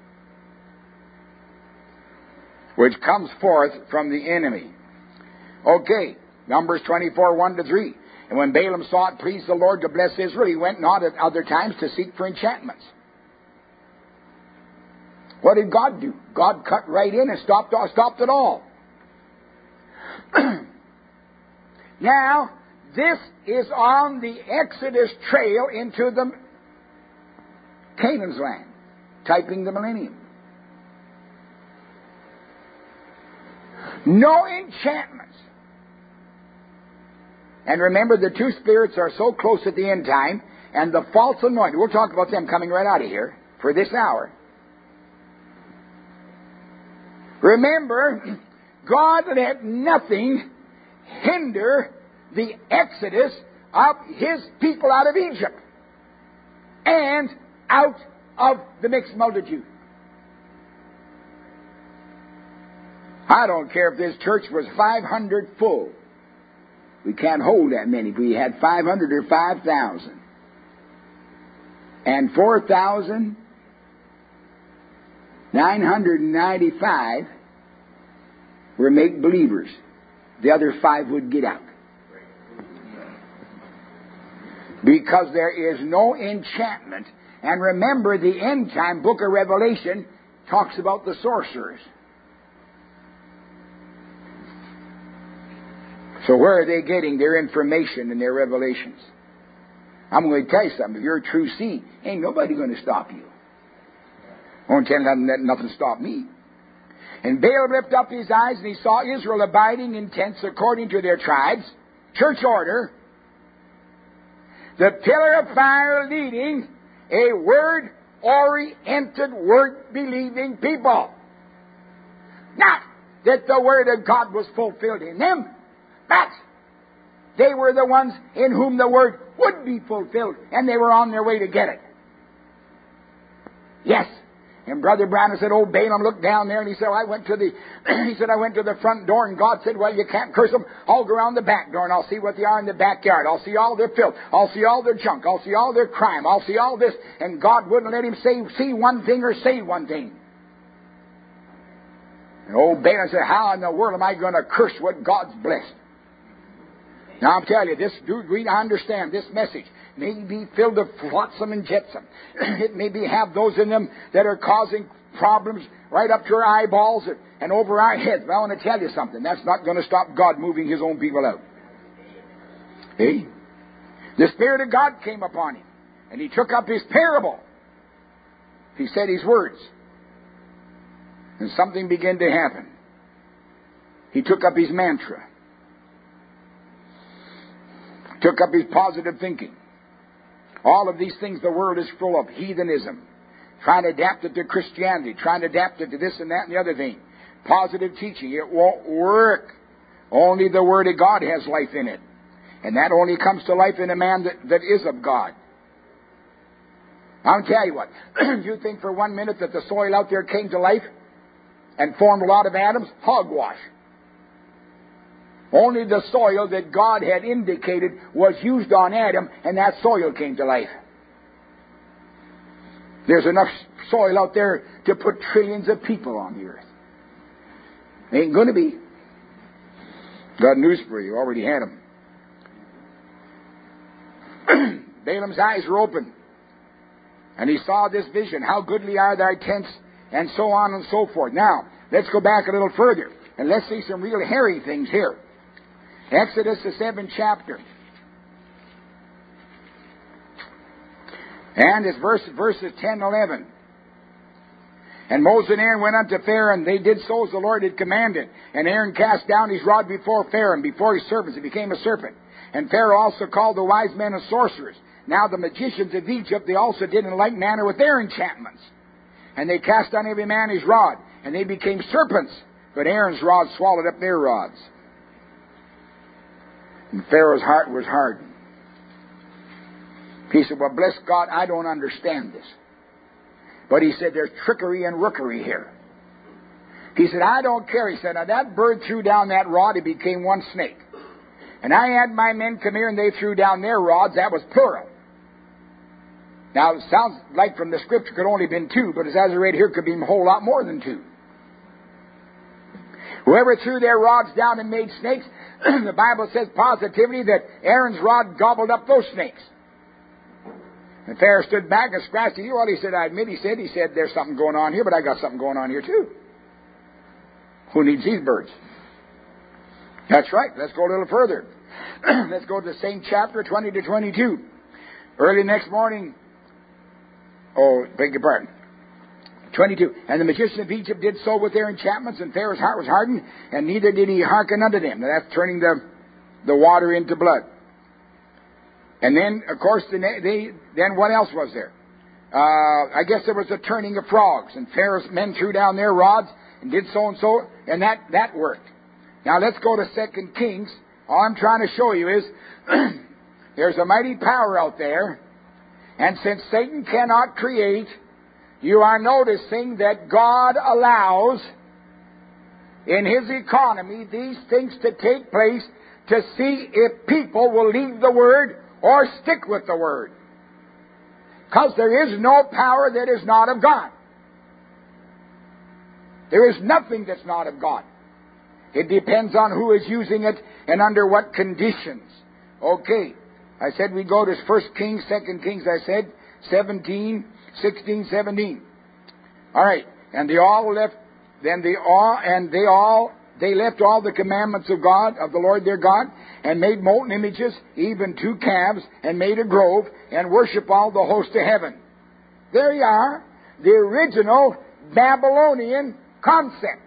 which comes forth from the enemy. Okay, Numbers twenty-four, one to three. And when Balaam saw it pleased the Lord to bless Israel, he went not at other times to seek for enchantments. What did God do? God cut right in and stopped, stopped it all. Now, this is on the Exodus trail into the Canaan's land, typing the millennium. No enchantments. And remember, the two spirits are so close at the end time, and the false anointing. We'll talk about them coming right out of here for this hour. Remember, God let nothing hinder the exodus of His people out of Egypt and out of the mixed multitude. I don't care if this church was five hundred full. We can't hold that many. If we had five hundred or five thousand. And four thousand nine hundred ninety-five were make-believers. The other five would get out. Because there is no enchantment. And remember, the end-time book of Revelation talks about the sorcerers. So where are they getting their information and their revelations? I'm going to tell you something. If you're a true seed, ain't nobody going to stop you. I won't tell you nothing, let nothing stop me. And Balaam lifted up his eyes, and he saw Israel abiding in tents according to their tribes. Church order. The pillar of fire leading a word-oriented, word-believing people. Not that the word of God was fulfilled in them, but they were the ones in whom the word would be fulfilled, and they were on their way to get it. Yes. And Brother Branham said, "Oh, Balaam looked down there," and he said, well, "I went to the," he said, "I went to the front door," and God said, "Well, you can't curse them. I'll go around the back door, and I'll see what they are in the backyard. I'll see all their filth. I'll see all their junk. I'll see all their crime. I'll see all this." And God wouldn't let him say, see one thing or say one thing. And old Balaam said, "How in the world am I going to curse what God's blessed?" Now, I'm telling you, this dude, we understand this message may be filled with flotsam and jetsam. It may be have those in them that are causing problems right up to our eyeballs and, and over our heads. But I want to tell you something. That's not going to stop God moving His own people out. Hey? The Spirit of God came upon him, and he took up his parable. He said his words, and something began to happen. He took up his mantra. Took up his positive thinking. All of these things the world is full of. Heathenism. Trying to adapt it to Christianity. Trying to adapt it to this and that and the other thing. Positive teaching. It won't work. Only the Word of God has life in it. And that only comes to life in a man that, that is of God. I'll tell you what. You think for one minute that the soil out there came to life and formed a lot of atoms? Hogwash. Only the soil that God had indicated was used on Adam, and that soil came to life. There's enough soil out there to put trillions of people on the earth. Ain't going to be. Got news for you. Already had them. Balaam's eyes were open, and he saw this vision. How goodly are thy tents, and so on and so forth. Now, let's go back a little further, and let's see some real hairy things here. Exodus, the seventh chapter. And it's verse, verses ten and eleven. And Moses and Aaron went unto Pharaoh, and they did so as the Lord had commanded. And Aaron cast down his rod before Pharaoh, and before his servants it became a serpent. And Pharaoh also called the wise men and sorcerers. Now the magicians of Egypt, they also did in like manner with their enchantments. And they cast down every man his rod, and they became serpents. But Aaron's rod swallowed up their rods. And Pharaoh's heart was hardened. He said, well, bless God, I don't understand this. But he said, there's trickery and rookery here. He said, I don't care. He said, now that bird threw down that rod, it became one snake. And I had my men come here, and they threw down their rods. That was plural. Now, it sounds like from the Scripture could only have been two, but as I read here, it could be a whole lot more than two. Whoever threw their rods down and made snakes, the Bible says positively that Aaron's rod gobbled up those snakes. And Pharaoh stood back and scratched his ear. Well, he said, I admit, he said, he said, there's something going on here, but I got something going on here too. Who needs these birds? That's right. Let's go a little further. Let's go to the same chapter, twenty to twenty-two. Early next morning, oh, beg your pardon. twenty-two. And the magician of Egypt did so with their enchantments, and Pharaoh's heart was hardened, and neither did he hearken unto them. Now, that's turning the, the water into blood. And then, of course, the, they, then what else was there? Uh, I guess there was a turning of frogs, and Pharaoh's men threw down their rods and did so and so, and that, that worked. Now, let's go to Second Kings. All I'm trying to show you is there's a mighty power out there, and since Satan cannot create, you are noticing that God allows in His economy these things to take place to see if people will leave the Word or stick with the Word. Because there is no power that is not of God. There is nothing that's not of God. It depends on who is using it and under what conditions. Okay. I said we go to First Kings, Second Kings, I said, seventeen, sixteen, seventeen. All right. And they all left, then they all, and they all, they left all the commandments of God, of the Lord their God, and made molten images, even two calves, and made a grove, and worship all the host of heaven. There you are. The original Babylonian concept.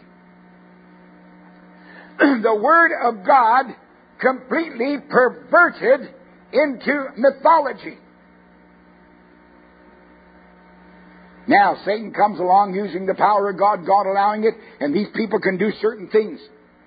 The Word of God completely perverted into mythology. Now, Satan comes along using the power of God, God allowing it, and these people can do certain things.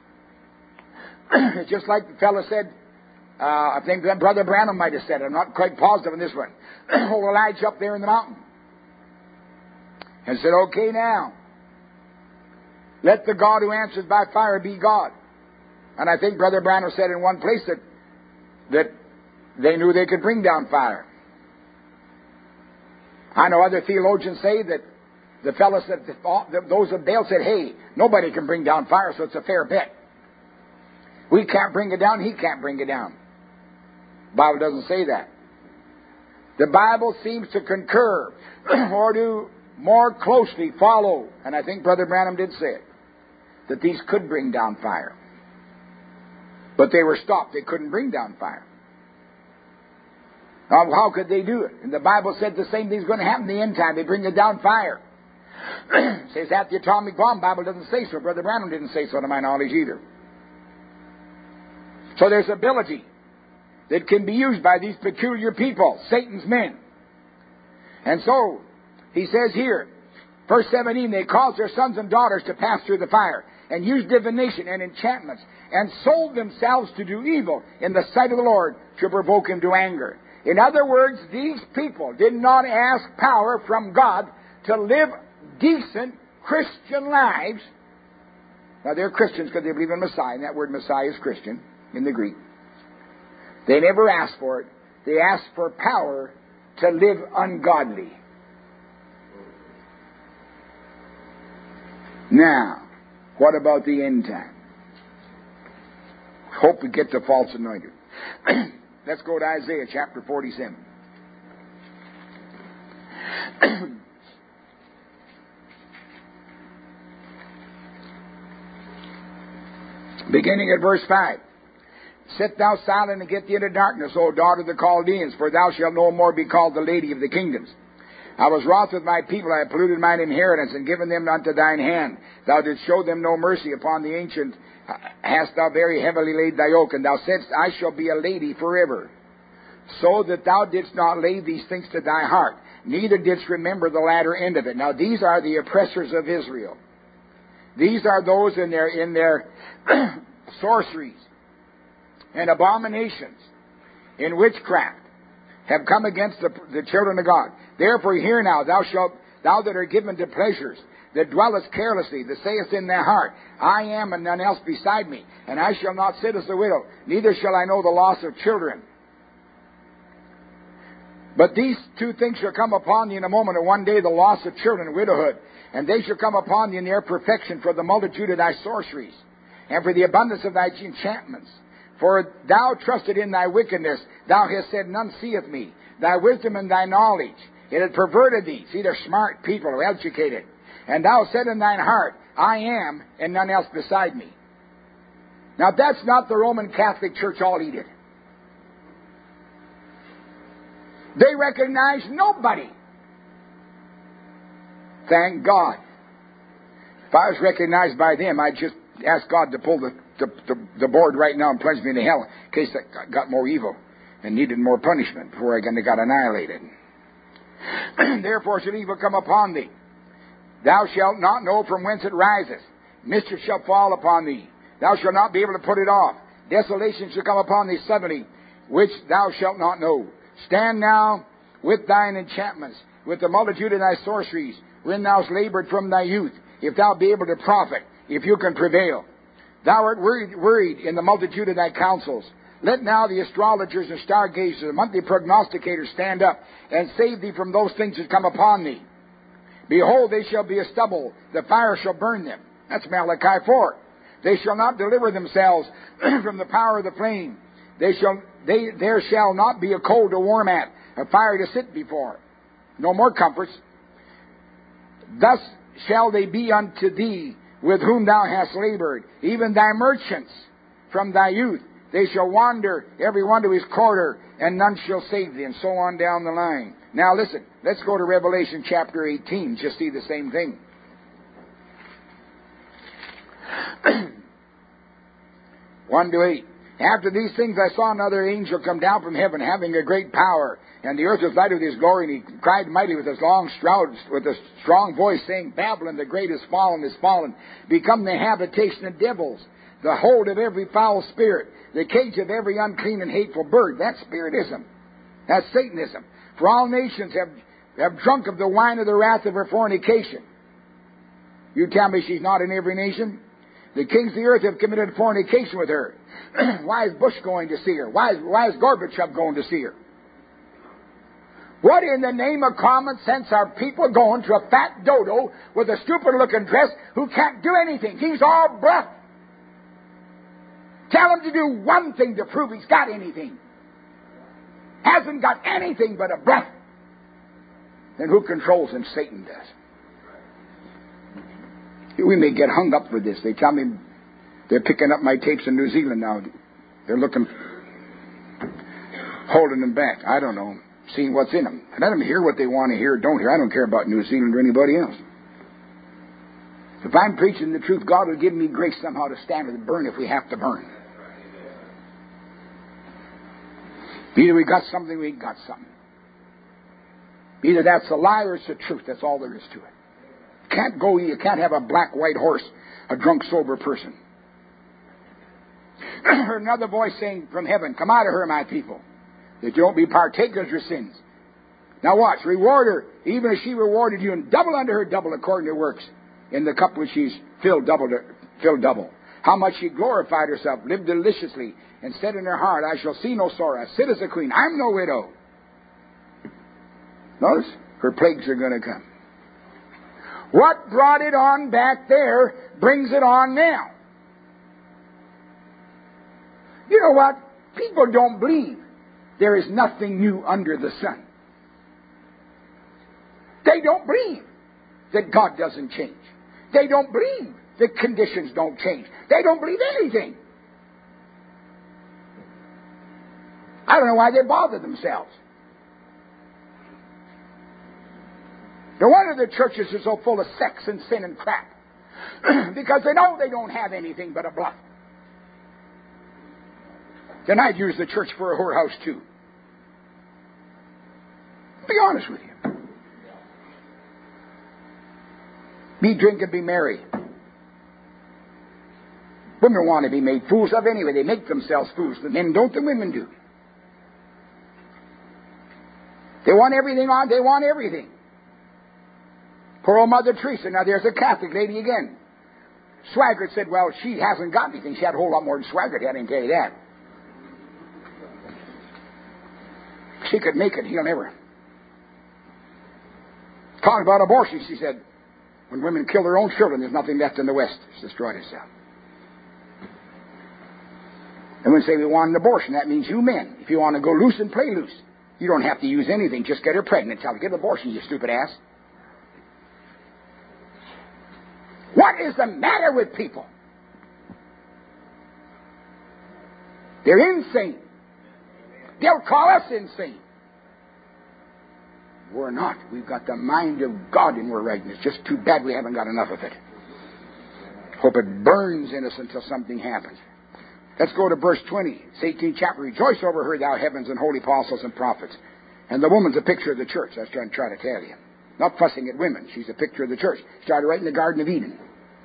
Just like the fellow said, uh, I think that Brother Branham might have said it, I'm not quite positive on this one, hold Elijah up there in the mountain. And said, okay now, let the God who answers by fire be God. And I think Brother Branham said in one place that, that they knew they could bring down fire. I know other theologians say that the fellow said, those of Baal said, hey, nobody can bring down fire, so it's a fair bet. We can't bring it down, he can't bring it down. The Bible doesn't say that. The Bible seems to concur or to more closely follow, and I think Brother Branham did say it, that these could bring down fire. But they were stopped. They couldn't bring down fire. Now, how could they do it? And the Bible said the same thing's going to happen in the end time. They bring it down fire. It says that the atomic bomb. The Bible doesn't say so. Brother Branham didn't say so to my knowledge either. So there's ability that can be used by these peculiar people, Satan's men. And so, he says here, verse seventeen, they caused their sons and daughters to pass through the fire, and used divination and enchantments, and sold themselves to do evil in the sight of the Lord to provoke Him to anger. In other words, these people did not ask power from God to live decent Christian lives. Now, they're Christians because they believe in Messiah, and that word Messiah is Christian in the Greek. They never asked for it. They asked for power to live ungodly. Now, what about the end time? Hope we get to false anointed. Let's go to Isaiah chapter forty-seven. Beginning at verse five. Sit thou silent and get thee into darkness, O daughter of the Chaldeans, for thou shalt no more be called the lady of the kingdoms. I was wroth with my people, I have polluted mine inheritance, and given them unto thine hand. Thou didst show them no mercy upon the ancient. Hast thou very heavily laid thy yoke, and thou saidst, I shall be a lady forever. So that thou didst not lay these things to thy heart, neither didst remember the latter end of it. Now these are the oppressors of Israel. These are those in their, in their sorceries and abominations, in witchcraft, have come against the, the children of God. Therefore hear now, thou shalt, thou that are given to pleasures, that dwellest carelessly, that sayest in thy heart, I am and none else beside me, and I shall not sit as a widow, neither shall I know the loss of children. But these two things shall come upon thee in a moment, and one day the loss of children and widowhood. And they shall come upon thee in their perfection for the multitude of thy sorceries, and for the abundance of thy enchantments. For thou trusted in thy wickedness. Thou hast said, none seeth me. Thy wisdom and thy knowledge, it had perverted thee. See, they're smart people, they're educated. And thou said in thine heart, I am, and none else beside me. Now that's not the Roman Catholic Church all he did. They recognize nobody. Thank God. If I was recognized by them, I'd just ask God to pull the, the, the, the board right now and plunge me into hell in case I got more evil and needed more punishment before I got annihilated. Therefore shall evil come upon thee. Thou shalt not know from whence it riseth. Mischief shall fall upon thee. Thou shalt not be able to put it off. Desolation shall come upon thee suddenly, which thou shalt not know. Stand now with thine enchantments, with the multitude of thy sorceries, when thou hast labored from thy youth, if thou be able to profit, if you can prevail. Thou art worried, worried in the multitude of thy counsels. Let now the astrologers and stargazers, the monthly prognosticators stand up, and save thee from those things that come upon thee. Behold, they shall be a stubble, the fire shall burn them. That's Malachi four. They shall not deliver themselves from the power of the flame. They shall, they, there shall not be a coal to warm at, a fire to sit before. No more comforts. Thus shall they be unto thee with whom thou hast labored, even thy merchants from thy youth. They shall wander every one to his quarter, and none shall save thee, and so on down the line. Now listen, let's go to Revelation chapter eighteen, just see the same thing. one to eight. After these things I saw another angel come down from heaven, having a great power, and the earth was lighted with his glory, and he cried mightily with his long shroud, with a strong voice, saying, Babylon the great is fallen, is fallen, become the habitation of devils, the hold of every foul spirit, the cage of every unclean and hateful bird. That's Spiritism. That's Satanism. For all nations have, have drunk of the wine of the wrath of her fornication. You tell me she's not in every nation? The kings of the earth have committed fornication with her. Why is Bush going to see her? Why is, why is Gorbachev going to see her? What in the name of common sense are people going to a fat dodo with a stupid-looking dress who can't do anything? He's all bluff. Tell him to do one thing to prove he's got anything. Hasn't got anything but a breath. Then who controls him? Satan does. We may get hung up for this. They tell me they're picking up my tapes in New Zealand now. They're looking, holding them back. I don't know, seeing what's in them. Let them hear what they want to hear or don't hear. I don't care about New Zealand or anybody else. If I'm preaching the truth, God will give me grace somehow to stand and burn if we have to burn. Either we got something, we got something. Either that's a lie or it's the truth. That's all there is to it. Can't go, you can't have a black, white horse, a drunk, sober person. Heard another voice saying from heaven, come out of her, my people, that you don't be partakers of your sins. Now watch, reward her, even as she rewarded you, and double unto her double according to her works. In the cup which she's filled double, filled double. How much she glorified herself, lived deliciously, and said in her heart, I shall see no sorrow. I sit as a queen. I'm no widow. Notice, her plagues are going to come. What brought it on back there brings it on now. You know what? People don't believe there is nothing new under the sun. They don't believe that God doesn't change. They don't believe that conditions don't change. They don't believe anything. I don't know why they bother themselves. No wonder the churches are so full of sex and sin and crap. Because they know they don't have anything but a bluff. Then I'd use the church for a whorehouse too. Be honest with you. Be drink and be merry. Women want to be made fools of anyway. They make themselves fools. The men don't, the women do. They want everything on. They want everything. Poor old Mother Teresa. Now there's a Catholic lady again. Swaggart said, well, she hasn't got anything. She had a whole lot more than Swaggart had, I can tell you that. she could make it, he'll never. Talking about abortion, she said, when women kill their own children, there's nothing left in the West. It's destroyed itself. And when we say we want an abortion, that means you men, if you want to go loose and play loose, you don't have to use anything. Just get her pregnant. Tell her, get an abortion, you stupid ass. What is the matter with people? They're insane. They'll call us insane. We're not. We've got the mind of God and we're right. And it's just too bad we haven't got enough of it. Hope it burns in us until something happens. Let's go to verse twenty. It's eighteenth chapter. Rejoice over her, thou heavens, and holy apostles and prophets. And the woman's a picture of the church. That's what I'm trying to tell you. Not fussing at women. She's a picture of the church. Started right in the Garden of Eden.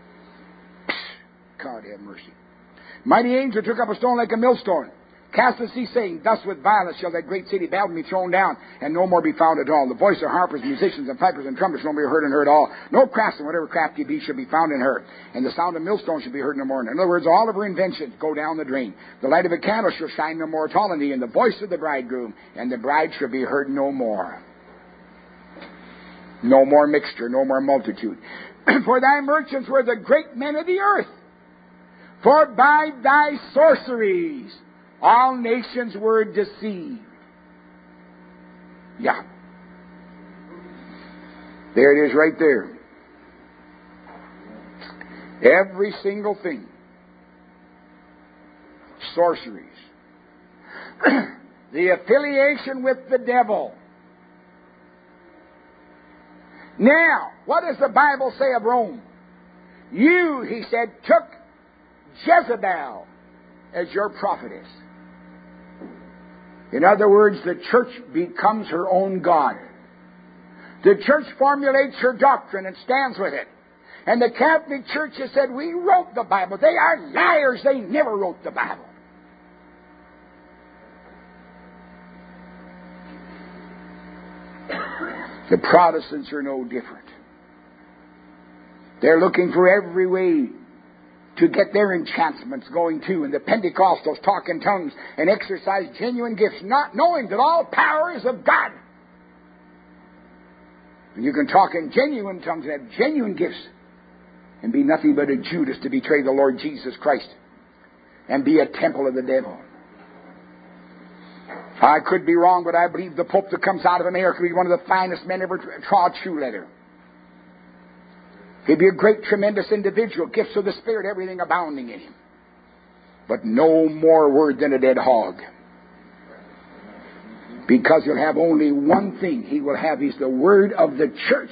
God have mercy. Mighty angel took up a stone like a millstone, cast the sea, saying, thus with violence shall that great city Babylon be thrown down, and no more be found at all. The voice of harpers, musicians, and pipers, and trumpets shall be heard in her at all. No craftsman, whatever craft ye be, shall be found in her. And the sound of millstones shall be heard no more. In other words, all of her inventions go down the drain. The light of a candle shall shine no more at all in thee, and the voice of the bridegroom, and the bride shall be heard no more. No more mixture, no more multitude. For thy merchants were the great men of the earth. For by thy sorceries all nations were deceived. Yeah. There it is right there. Every single thing. Sorceries. The affiliation with the devil. Now, what does the Bible say of Rome? You, he said, took Jezebel as your prophetess. In other words, the church becomes her own God. The church formulates her doctrine and stands with it. And the Catholic Church has said, we wrote the Bible. They are liars. They never wrote the Bible. The Protestants are no different. They're looking for every way to get their enchantments going too, and the Pentecostals talk in tongues and exercise genuine gifts, not knowing that all power is of God. And you can talk in genuine tongues and have genuine gifts and be nothing but a Judas to betray the Lord Jesus Christ and be a temple of the devil. I could be wrong, but I believe the Pope that comes out of America will be one of the finest men ever trod shoe leather. He'd be a great, tremendous individual, gifts of the Spirit, everything abounding in him. But no more word than a dead hog. Because he'll have only one thing he will have. He's the word of the church.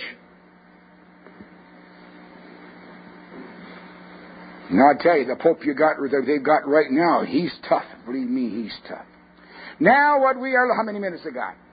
Now I tell you, the Pope you got, that they've got right now, he's tough. Believe me, he's tough. Now what we are, how many minutes I got?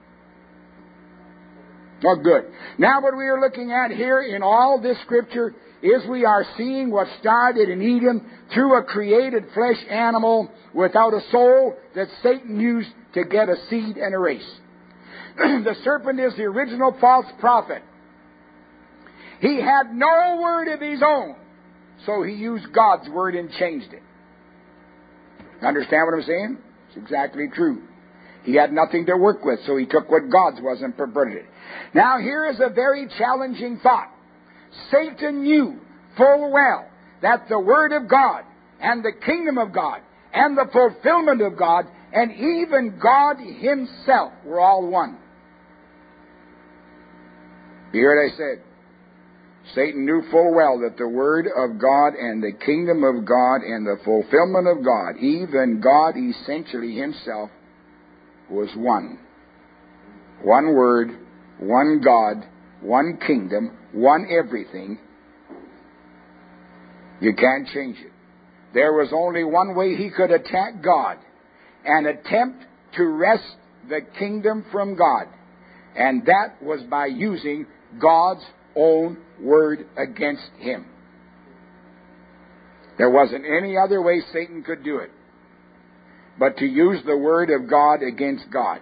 Oh, good. Now what we are looking at here in all this scripture is we are seeing what started in Eden through a created flesh animal without a soul that Satan used to get a seed and a race. The serpent is the original false prophet. He had no word of his own, so he used God's word and changed it. Understand what I'm saying? It's exactly true. He had nothing to work with, so he took what God's was and perverted it. Now here is a very challenging thought. Satan knew full well that the Word of God and the kingdom of God and the fulfillment of God and even God Himself were all one. You hear what I said? Satan knew full well that the Word of God and the kingdom of God and the fulfillment of God, even God essentially Himself, was one. One Word, one God, one kingdom, one everything. You can't change it. There was only one way he could attack God and attempt to wrest the kingdom from God, and that was by using God's own word against him. There wasn't any other way Satan could do it but to use the word of God against God.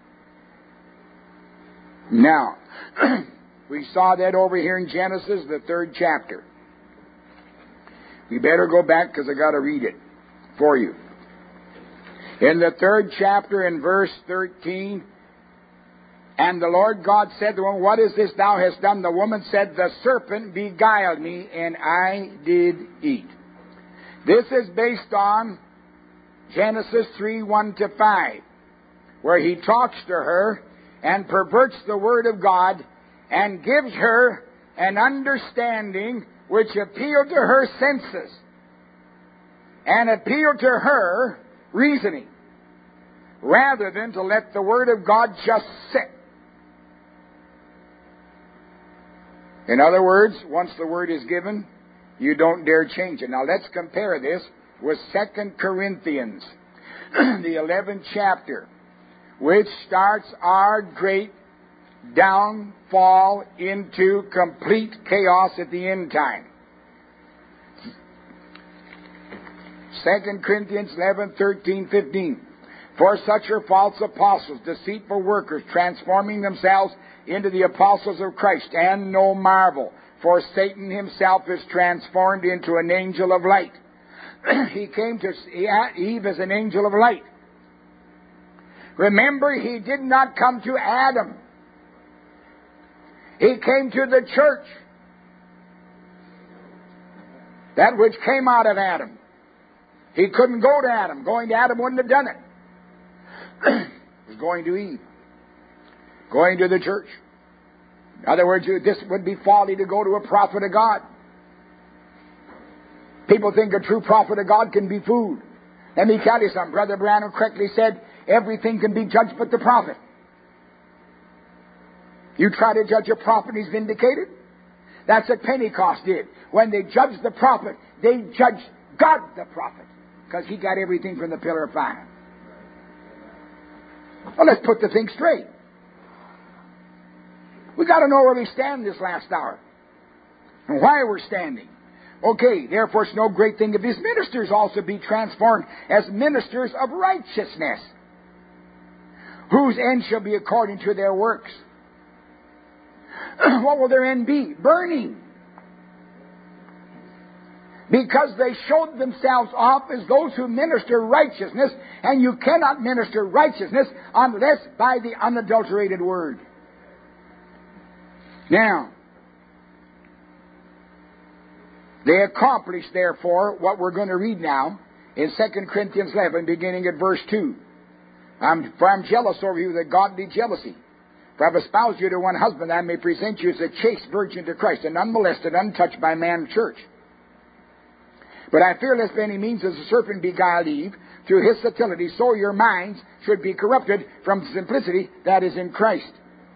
Now, we saw that over here in Genesis, the third chapter. We better go back because I got to read it for you. In the third chapter, in verse thirteen, and the Lord God said to the woman, what is this thou hast done? The woman said, the serpent beguiled me, and I did eat. This is based on Genesis three, one to five, where he talks to her and perverts the Word of God and gives her an understanding which appealed to her senses and appealed to her reasoning, rather than to let the Word of God just sit. In other words, once the Word is given, you don't dare change it. Now let's compare this with Second Corinthians, the eleventh chapter, which starts our great downfall into complete chaos at the end time. Second Corinthians eleven, thirteen, fifteen. For such are false apostles, deceitful workers, transforming themselves into the apostles of Christ, and no marvel, for Satan himself is transformed into an angel of light. He came to Eve as an angel of light. Remember, he did not come to Adam. He came to the church. That which came out of Adam. He couldn't go to Adam. Going to Adam wouldn't have done it. He was going to Eve. Going to the church. In other words, this would be folly to go to a prophet of God. People think a true prophet of God can be fooled. Let me tell you something. Brother Branham correctly said, everything can be judged but the prophet. You try to judge a prophet, he's vindicated. That's what Pentecost did. When they judged the prophet, they judged God the prophet, because he got everything from the pillar of fire. Well, let's put the thing straight. We've got to know where we stand this last hour and why we're standing. Okay, therefore it's no great thing if his ministers also be transformed as ministers of righteousness, whose end shall be according to their works. What will their end be? Burning. Because they showed themselves off as those who minister righteousness, and you cannot minister righteousness unless by the unadulterated word. Now, they accomplished, therefore, what we're going to read now in Second Corinthians eleven, beginning at verse two. I'm, for I'm jealous over you with a godly jealousy. For I have espoused you to one husband, that I may present you as a chaste virgin to Christ, and unmolested, untouched by man's church. But I fear lest by any means as the serpent beguiled Eve through his subtlety, so your minds should be corrupted from the simplicity that is in Christ.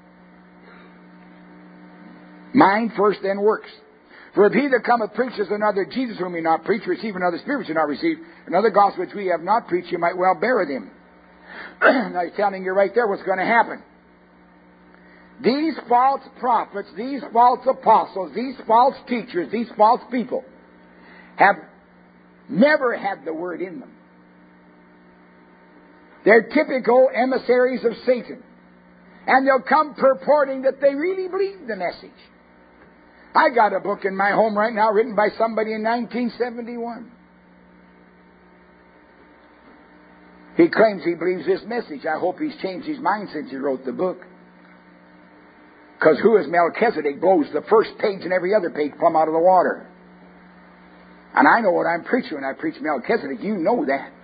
Mind first, then works. For if he that cometh preaches another Jesus whom ye not preach, receive another spirit which ye not receive, another gospel which we have not preached, you might well bear with him. Now he's telling you right there what's going to happen. These false prophets, these false apostles, these false teachers, these false people have never had the word in them. They're typical emissaries of Satan. And they'll come purporting that they really believe the message. I got a book in my home right now written by somebody in nineteen seventy-one. He claims he believes this message. I hope he's changed his mind since he wrote the book. Because who is Melchizedek blows the first page and every other page plumb out of the water. And I know what I'm preaching when I preach Melchizedek. You know that.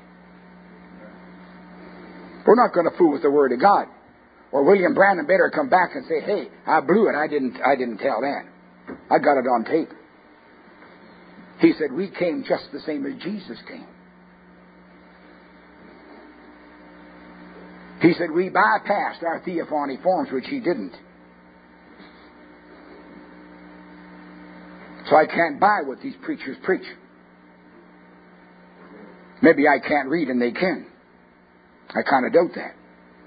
We're not going to fool with the Word of God. Or William Branham better come back and say, hey, I blew it. I didn't, I didn't tell that. I got it on tape. He said, we came just the same as Jesus came. He said, we bypassed our theophany forms, which he didn't. So I can't buy what these preachers preach. Maybe I can't read and they can. I kind of doubt that.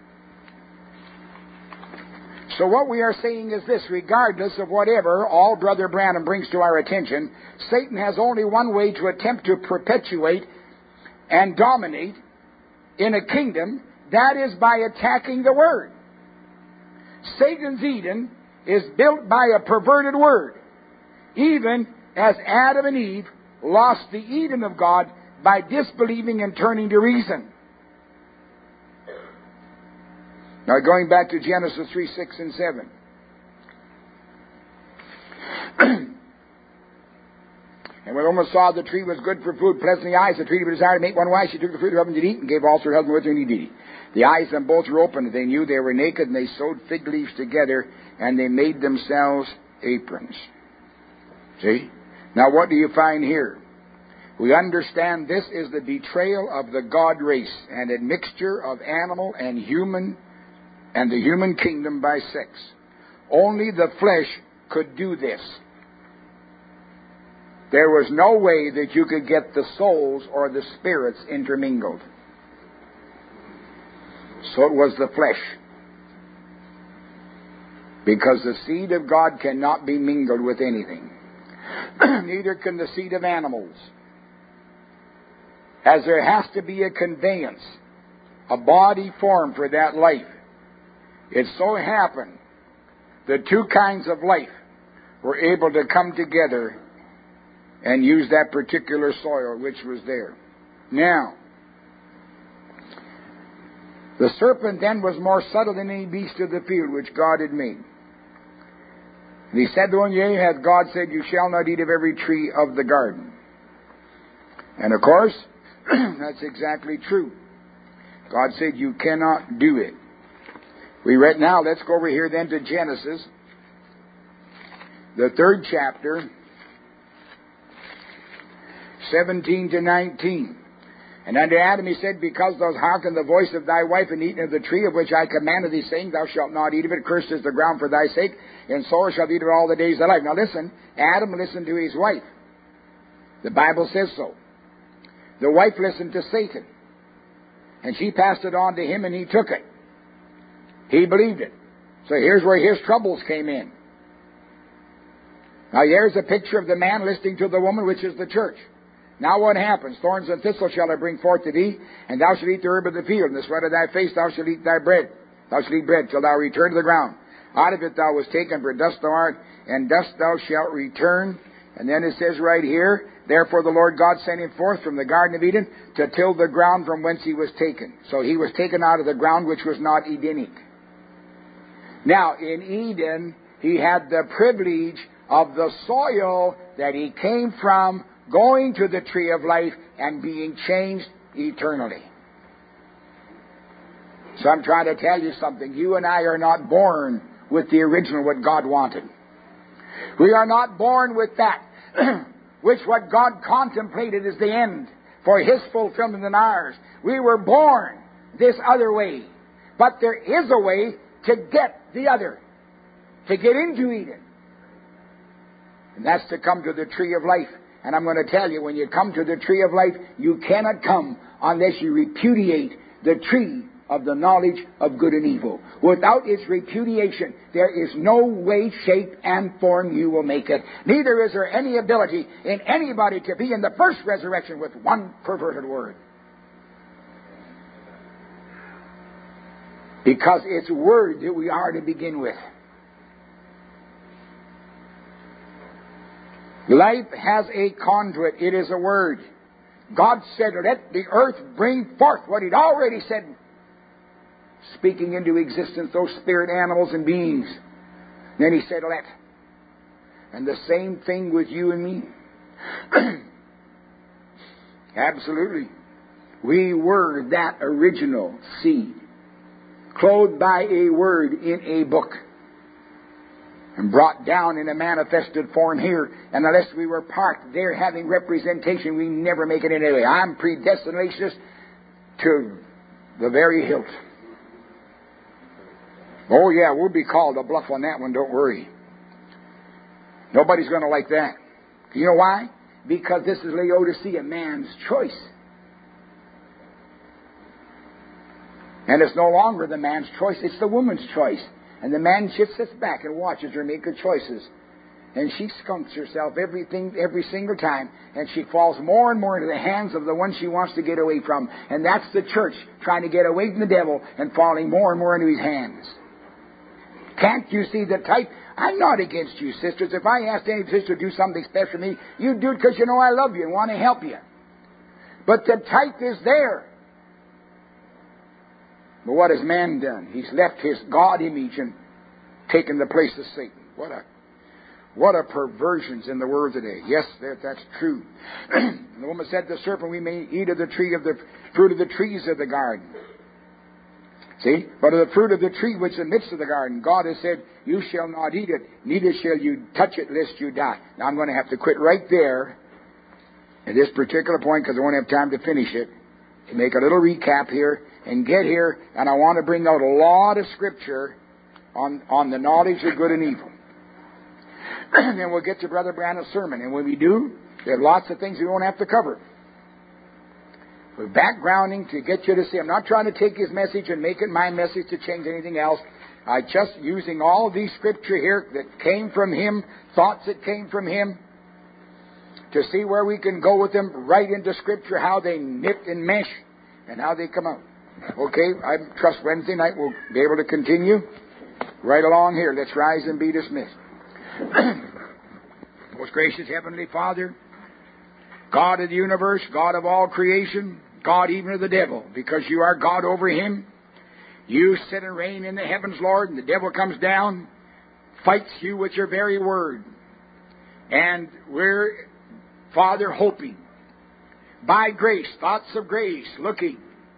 So what we are saying is this: regardless of whatever all Brother Branham brings to our attention, Satan has only one way to attempt to perpetuate and dominate in a kingdom. That is by attacking the Word. Satan's Eden is built by a perverted Word, even as Adam and Eve lost the Eden of God by disbelieving and turning to reason. Now going back to Genesis three, six, and seven. And when the woman saw the tree was good for food, pleasant in the eyes, the tree to be desired to make one wise, she took the fruit of it and did eat, and gave also her husband with her, and he did eat. The eyes of them both were opened, and they knew they were naked, and they sewed fig leaves together, and they made themselves aprons. See? Now what do you find here? We understand this is the betrayal of the God race, and a mixture of animal and human, and the human kingdom by sex. Only the flesh could do this. There was no way that you could get the souls or the spirits intermingled. So it was the flesh. Because the seed of God cannot be mingled with anything. Neither can the seed of animals. As there has to be a conveyance, a body formed for that life. It so happened the two kinds of life were able to come together and use that particular soil which was there. Now, the serpent then was more subtle than any beast of the field which God had made. And he said to one, yea, hath God said, you shall not eat of every tree of the garden. And of course, that's exactly true. God said you cannot do it. We read now, let's go over here then to Genesis, the third chapter, seventeen to nineteen. And unto Adam he said, because thou hast hearkened the voice of thy wife, and eaten of the tree of which I commanded thee, saying, thou shalt not eat of it, cursed is the ground for thy sake, and sorrow shalt thou eat of it all the days of thy life. Now listen, Adam listened to his wife. The Bible says so. The wife listened to Satan. And she passed it on to him, and he took it. He believed it. So here's where his troubles came in. Now here's a picture of the man listening to the woman, which is the church. Now what happens? Thorns and thistles shall I bring forth to thee, and thou shalt eat the herb of the field, and the sweat of thy face thou shalt eat thy bread. Thou shalt eat bread till thou return to the ground. Out of it thou wast taken, for dust thou art, and dust thou shalt return. And then it says right here, therefore the Lord God sent him forth from the Garden of Eden to till the ground from whence he was taken. So he was taken out of the ground which was not Edenic. Now, in Eden, he had the privilege of the soil that he came from, going to the tree of life and being changed eternally. So I'm trying to tell you something. You and I are not born with the original, what God wanted. We are not born with that, which what God contemplated is the end for His fulfillment in ours. We were born this other way. But there is a way to get the other, to get into Eden. And that's to come to the tree of life. And I'm going to tell you, when you come to the tree of life, you cannot come unless you repudiate the tree of the knowledge of good and evil. Without its repudiation, there is no way, shape, and form you will make it. Neither is there any ability in anybody to be in the first resurrection with one perverted word. Because it's word that we are to begin with. Life has a conduit. It is a word. God said, let the earth bring forth what He'd already said, speaking into existence those spirit animals and beings. Then He said, let. And the same thing with you and me. Absolutely. We were that original seed, clothed by a word in a book, and brought down in a manifested form here. And unless we were parked there having representation, we never make it anyway. I'm predestinationist to the very hilt. Oh yeah, we'll be called a bluff on that one, don't worry. Nobody's going to like that. You know why? Because this is Laodicea, man's choice. And it's no longer the man's choice, it's the woman's choice. And the man just sits back and watches her make her choices. And she skunks herself everything, every single time. And she falls more and more into the hands of the one she wants to get away from. And that's the church, trying to get away from the devil and falling more and more into his hands. Can't you see the type? I'm not against you, sisters. If I asked any sister to do something special for me, you do it because you know I love you and want to help you. But the type is there. But what has man done? He's left his God image and taken the place of Satan. What a what a perversions in the world today. Yes, that, that's true. The woman said to the serpent, we may eat of the tree of the fruit of the trees of the garden. See? But of the fruit of the tree which is in the midst of the garden, God has said, you shall not eat it, neither shall you touch it, lest you die. Now I'm going to have to quit right there at this particular point because I won't have time to finish it. To make a little recap here and get here, and I want to bring out a lot of Scripture on, on the knowledge of good and evil. And then we'll get to Brother Branham's sermon. And when we do, there are lots of things we won't have to cover. We're backgrounding to get you to see. I'm not trying to take his message and make it my message to change anything else. I'm just using all of these Scripture here that came from him, thoughts that came from him, to see where we can go with them right into Scripture, how they knit and mesh, and how they come out. Okay, I trust Wednesday night we'll be able to continue right along here. Let's rise and be dismissed. Most gracious Heavenly Father, God of the universe, God of all creation, God even of the devil, because you are God over him. You sit and reign in the heavens, Lord, and the devil comes down, fights you with your very word. And we're, Father, hoping, by grace, thoughts of grace, looking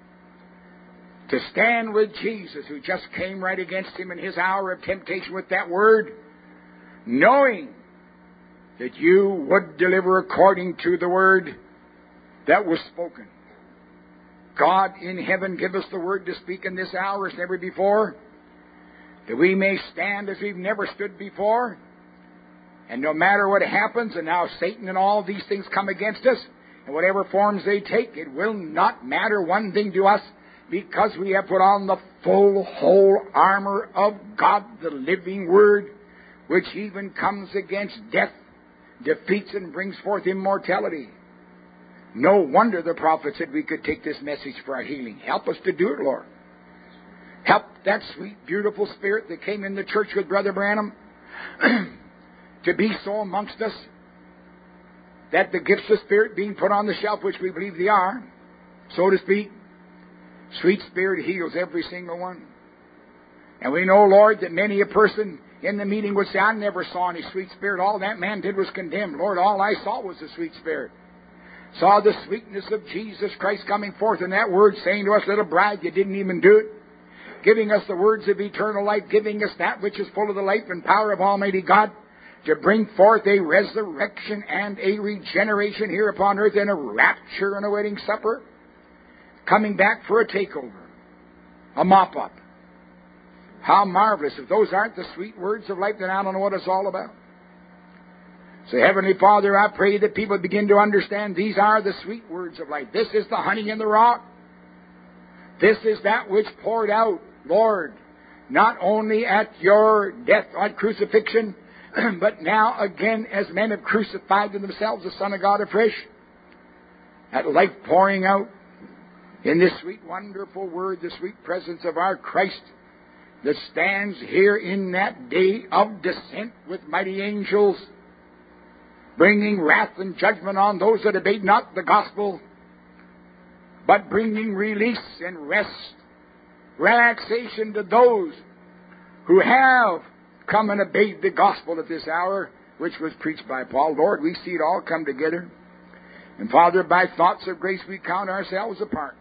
to stand with Jesus, who just came right against him in his hour of temptation with that word, knowing that you would deliver according to the word that was spoken. God in heaven, give us the word to speak in this hour as never before, that we may stand as we've never stood before. And no matter what happens, and now Satan and all these things come against us, in whatever forms they take, it will not matter one thing to us, because we have put on the full, whole armor of God, the living word, which even comes against death, defeats and brings forth immortality. No wonder the prophet said we could take this message for our healing. Help us to do it, Lord. Help that sweet, beautiful spirit that came in the church with Brother Branham to be so amongst us that the gifts of Spirit being put on the shelf, which we believe they are, so to speak, sweet Spirit heals every single one. And we know, Lord, that many a person in the meeting would say, I never saw any sweet Spirit. All that man did was condemn. Lord, all I saw was the sweet Spirit. Saw the sweetness of Jesus Christ coming forth in that word, saying to us, little bride, you didn't even do it. Giving us the words of eternal life, giving us that which is full of the life and power of Almighty God, to bring forth a resurrection and a regeneration here upon earth, and a rapture and a wedding supper, coming back for a takeover, a mop-up. How marvelous. If those aren't the sweet words of life, then I don't know what it's all about. So, Heavenly Father, I pray that people begin to understand these are the sweet words of life. This is the honey in the rock. This is that which poured out, Lord, not only at your death on crucifixion, but now again as men have crucified to themselves the Son of God afresh. That life pouring out in this sweet, wonderful word, the sweet presence of our Christ that stands here in that day of descent with mighty angels, bringing wrath and judgment on those that obeyed not the gospel, but bringing release and rest, relaxation to those who have come and obeyed the gospel at this hour, which was preached by Paul. Lord, we see it all come together. And Father, by thoughts of grace, we count ourselves apart.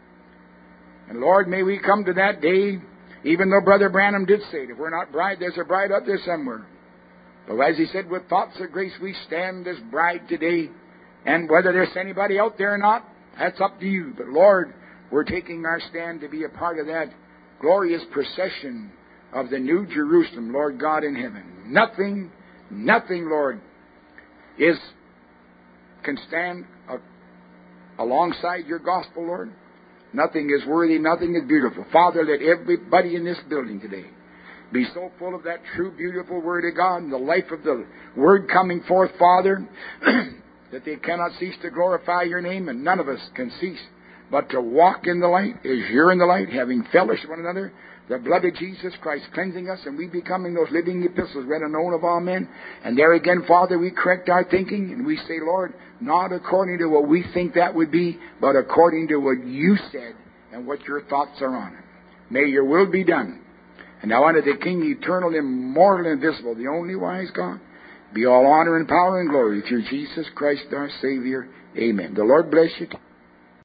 And Lord, may we come to that day, even though Brother Branham did say, if we're not bride, there's a bride up there somewhere. But as he said, with thoughts of grace, we stand as bride today. And whether there's anybody out there or not, that's up to you. But Lord, we're taking our stand to be a part of that glorious procession of the New Jerusalem, Lord God in heaven. Nothing, nothing, Lord, is can stand uh, alongside your gospel, Lord. Nothing is worthy, nothing is beautiful. Father, let everybody in this building today be so full of that true, beautiful Word of God and the life of the Word coming forth, Father, that they cannot cease to glorify your name, and none of us can cease but to walk in the light as you're in the light, having fellowship with one another, the blood of Jesus Christ cleansing us, and we becoming those living epistles read and known of all men. And there again, Father, we correct our thinking, and we say, Lord, not according to what we think that would be, but according to what you said and what your thoughts are on it. May your will be done. And now unto the King, eternal, immortal, invisible, the only wise God, be all honor and power and glory through Jesus Christ our Savior. Amen. The Lord bless you.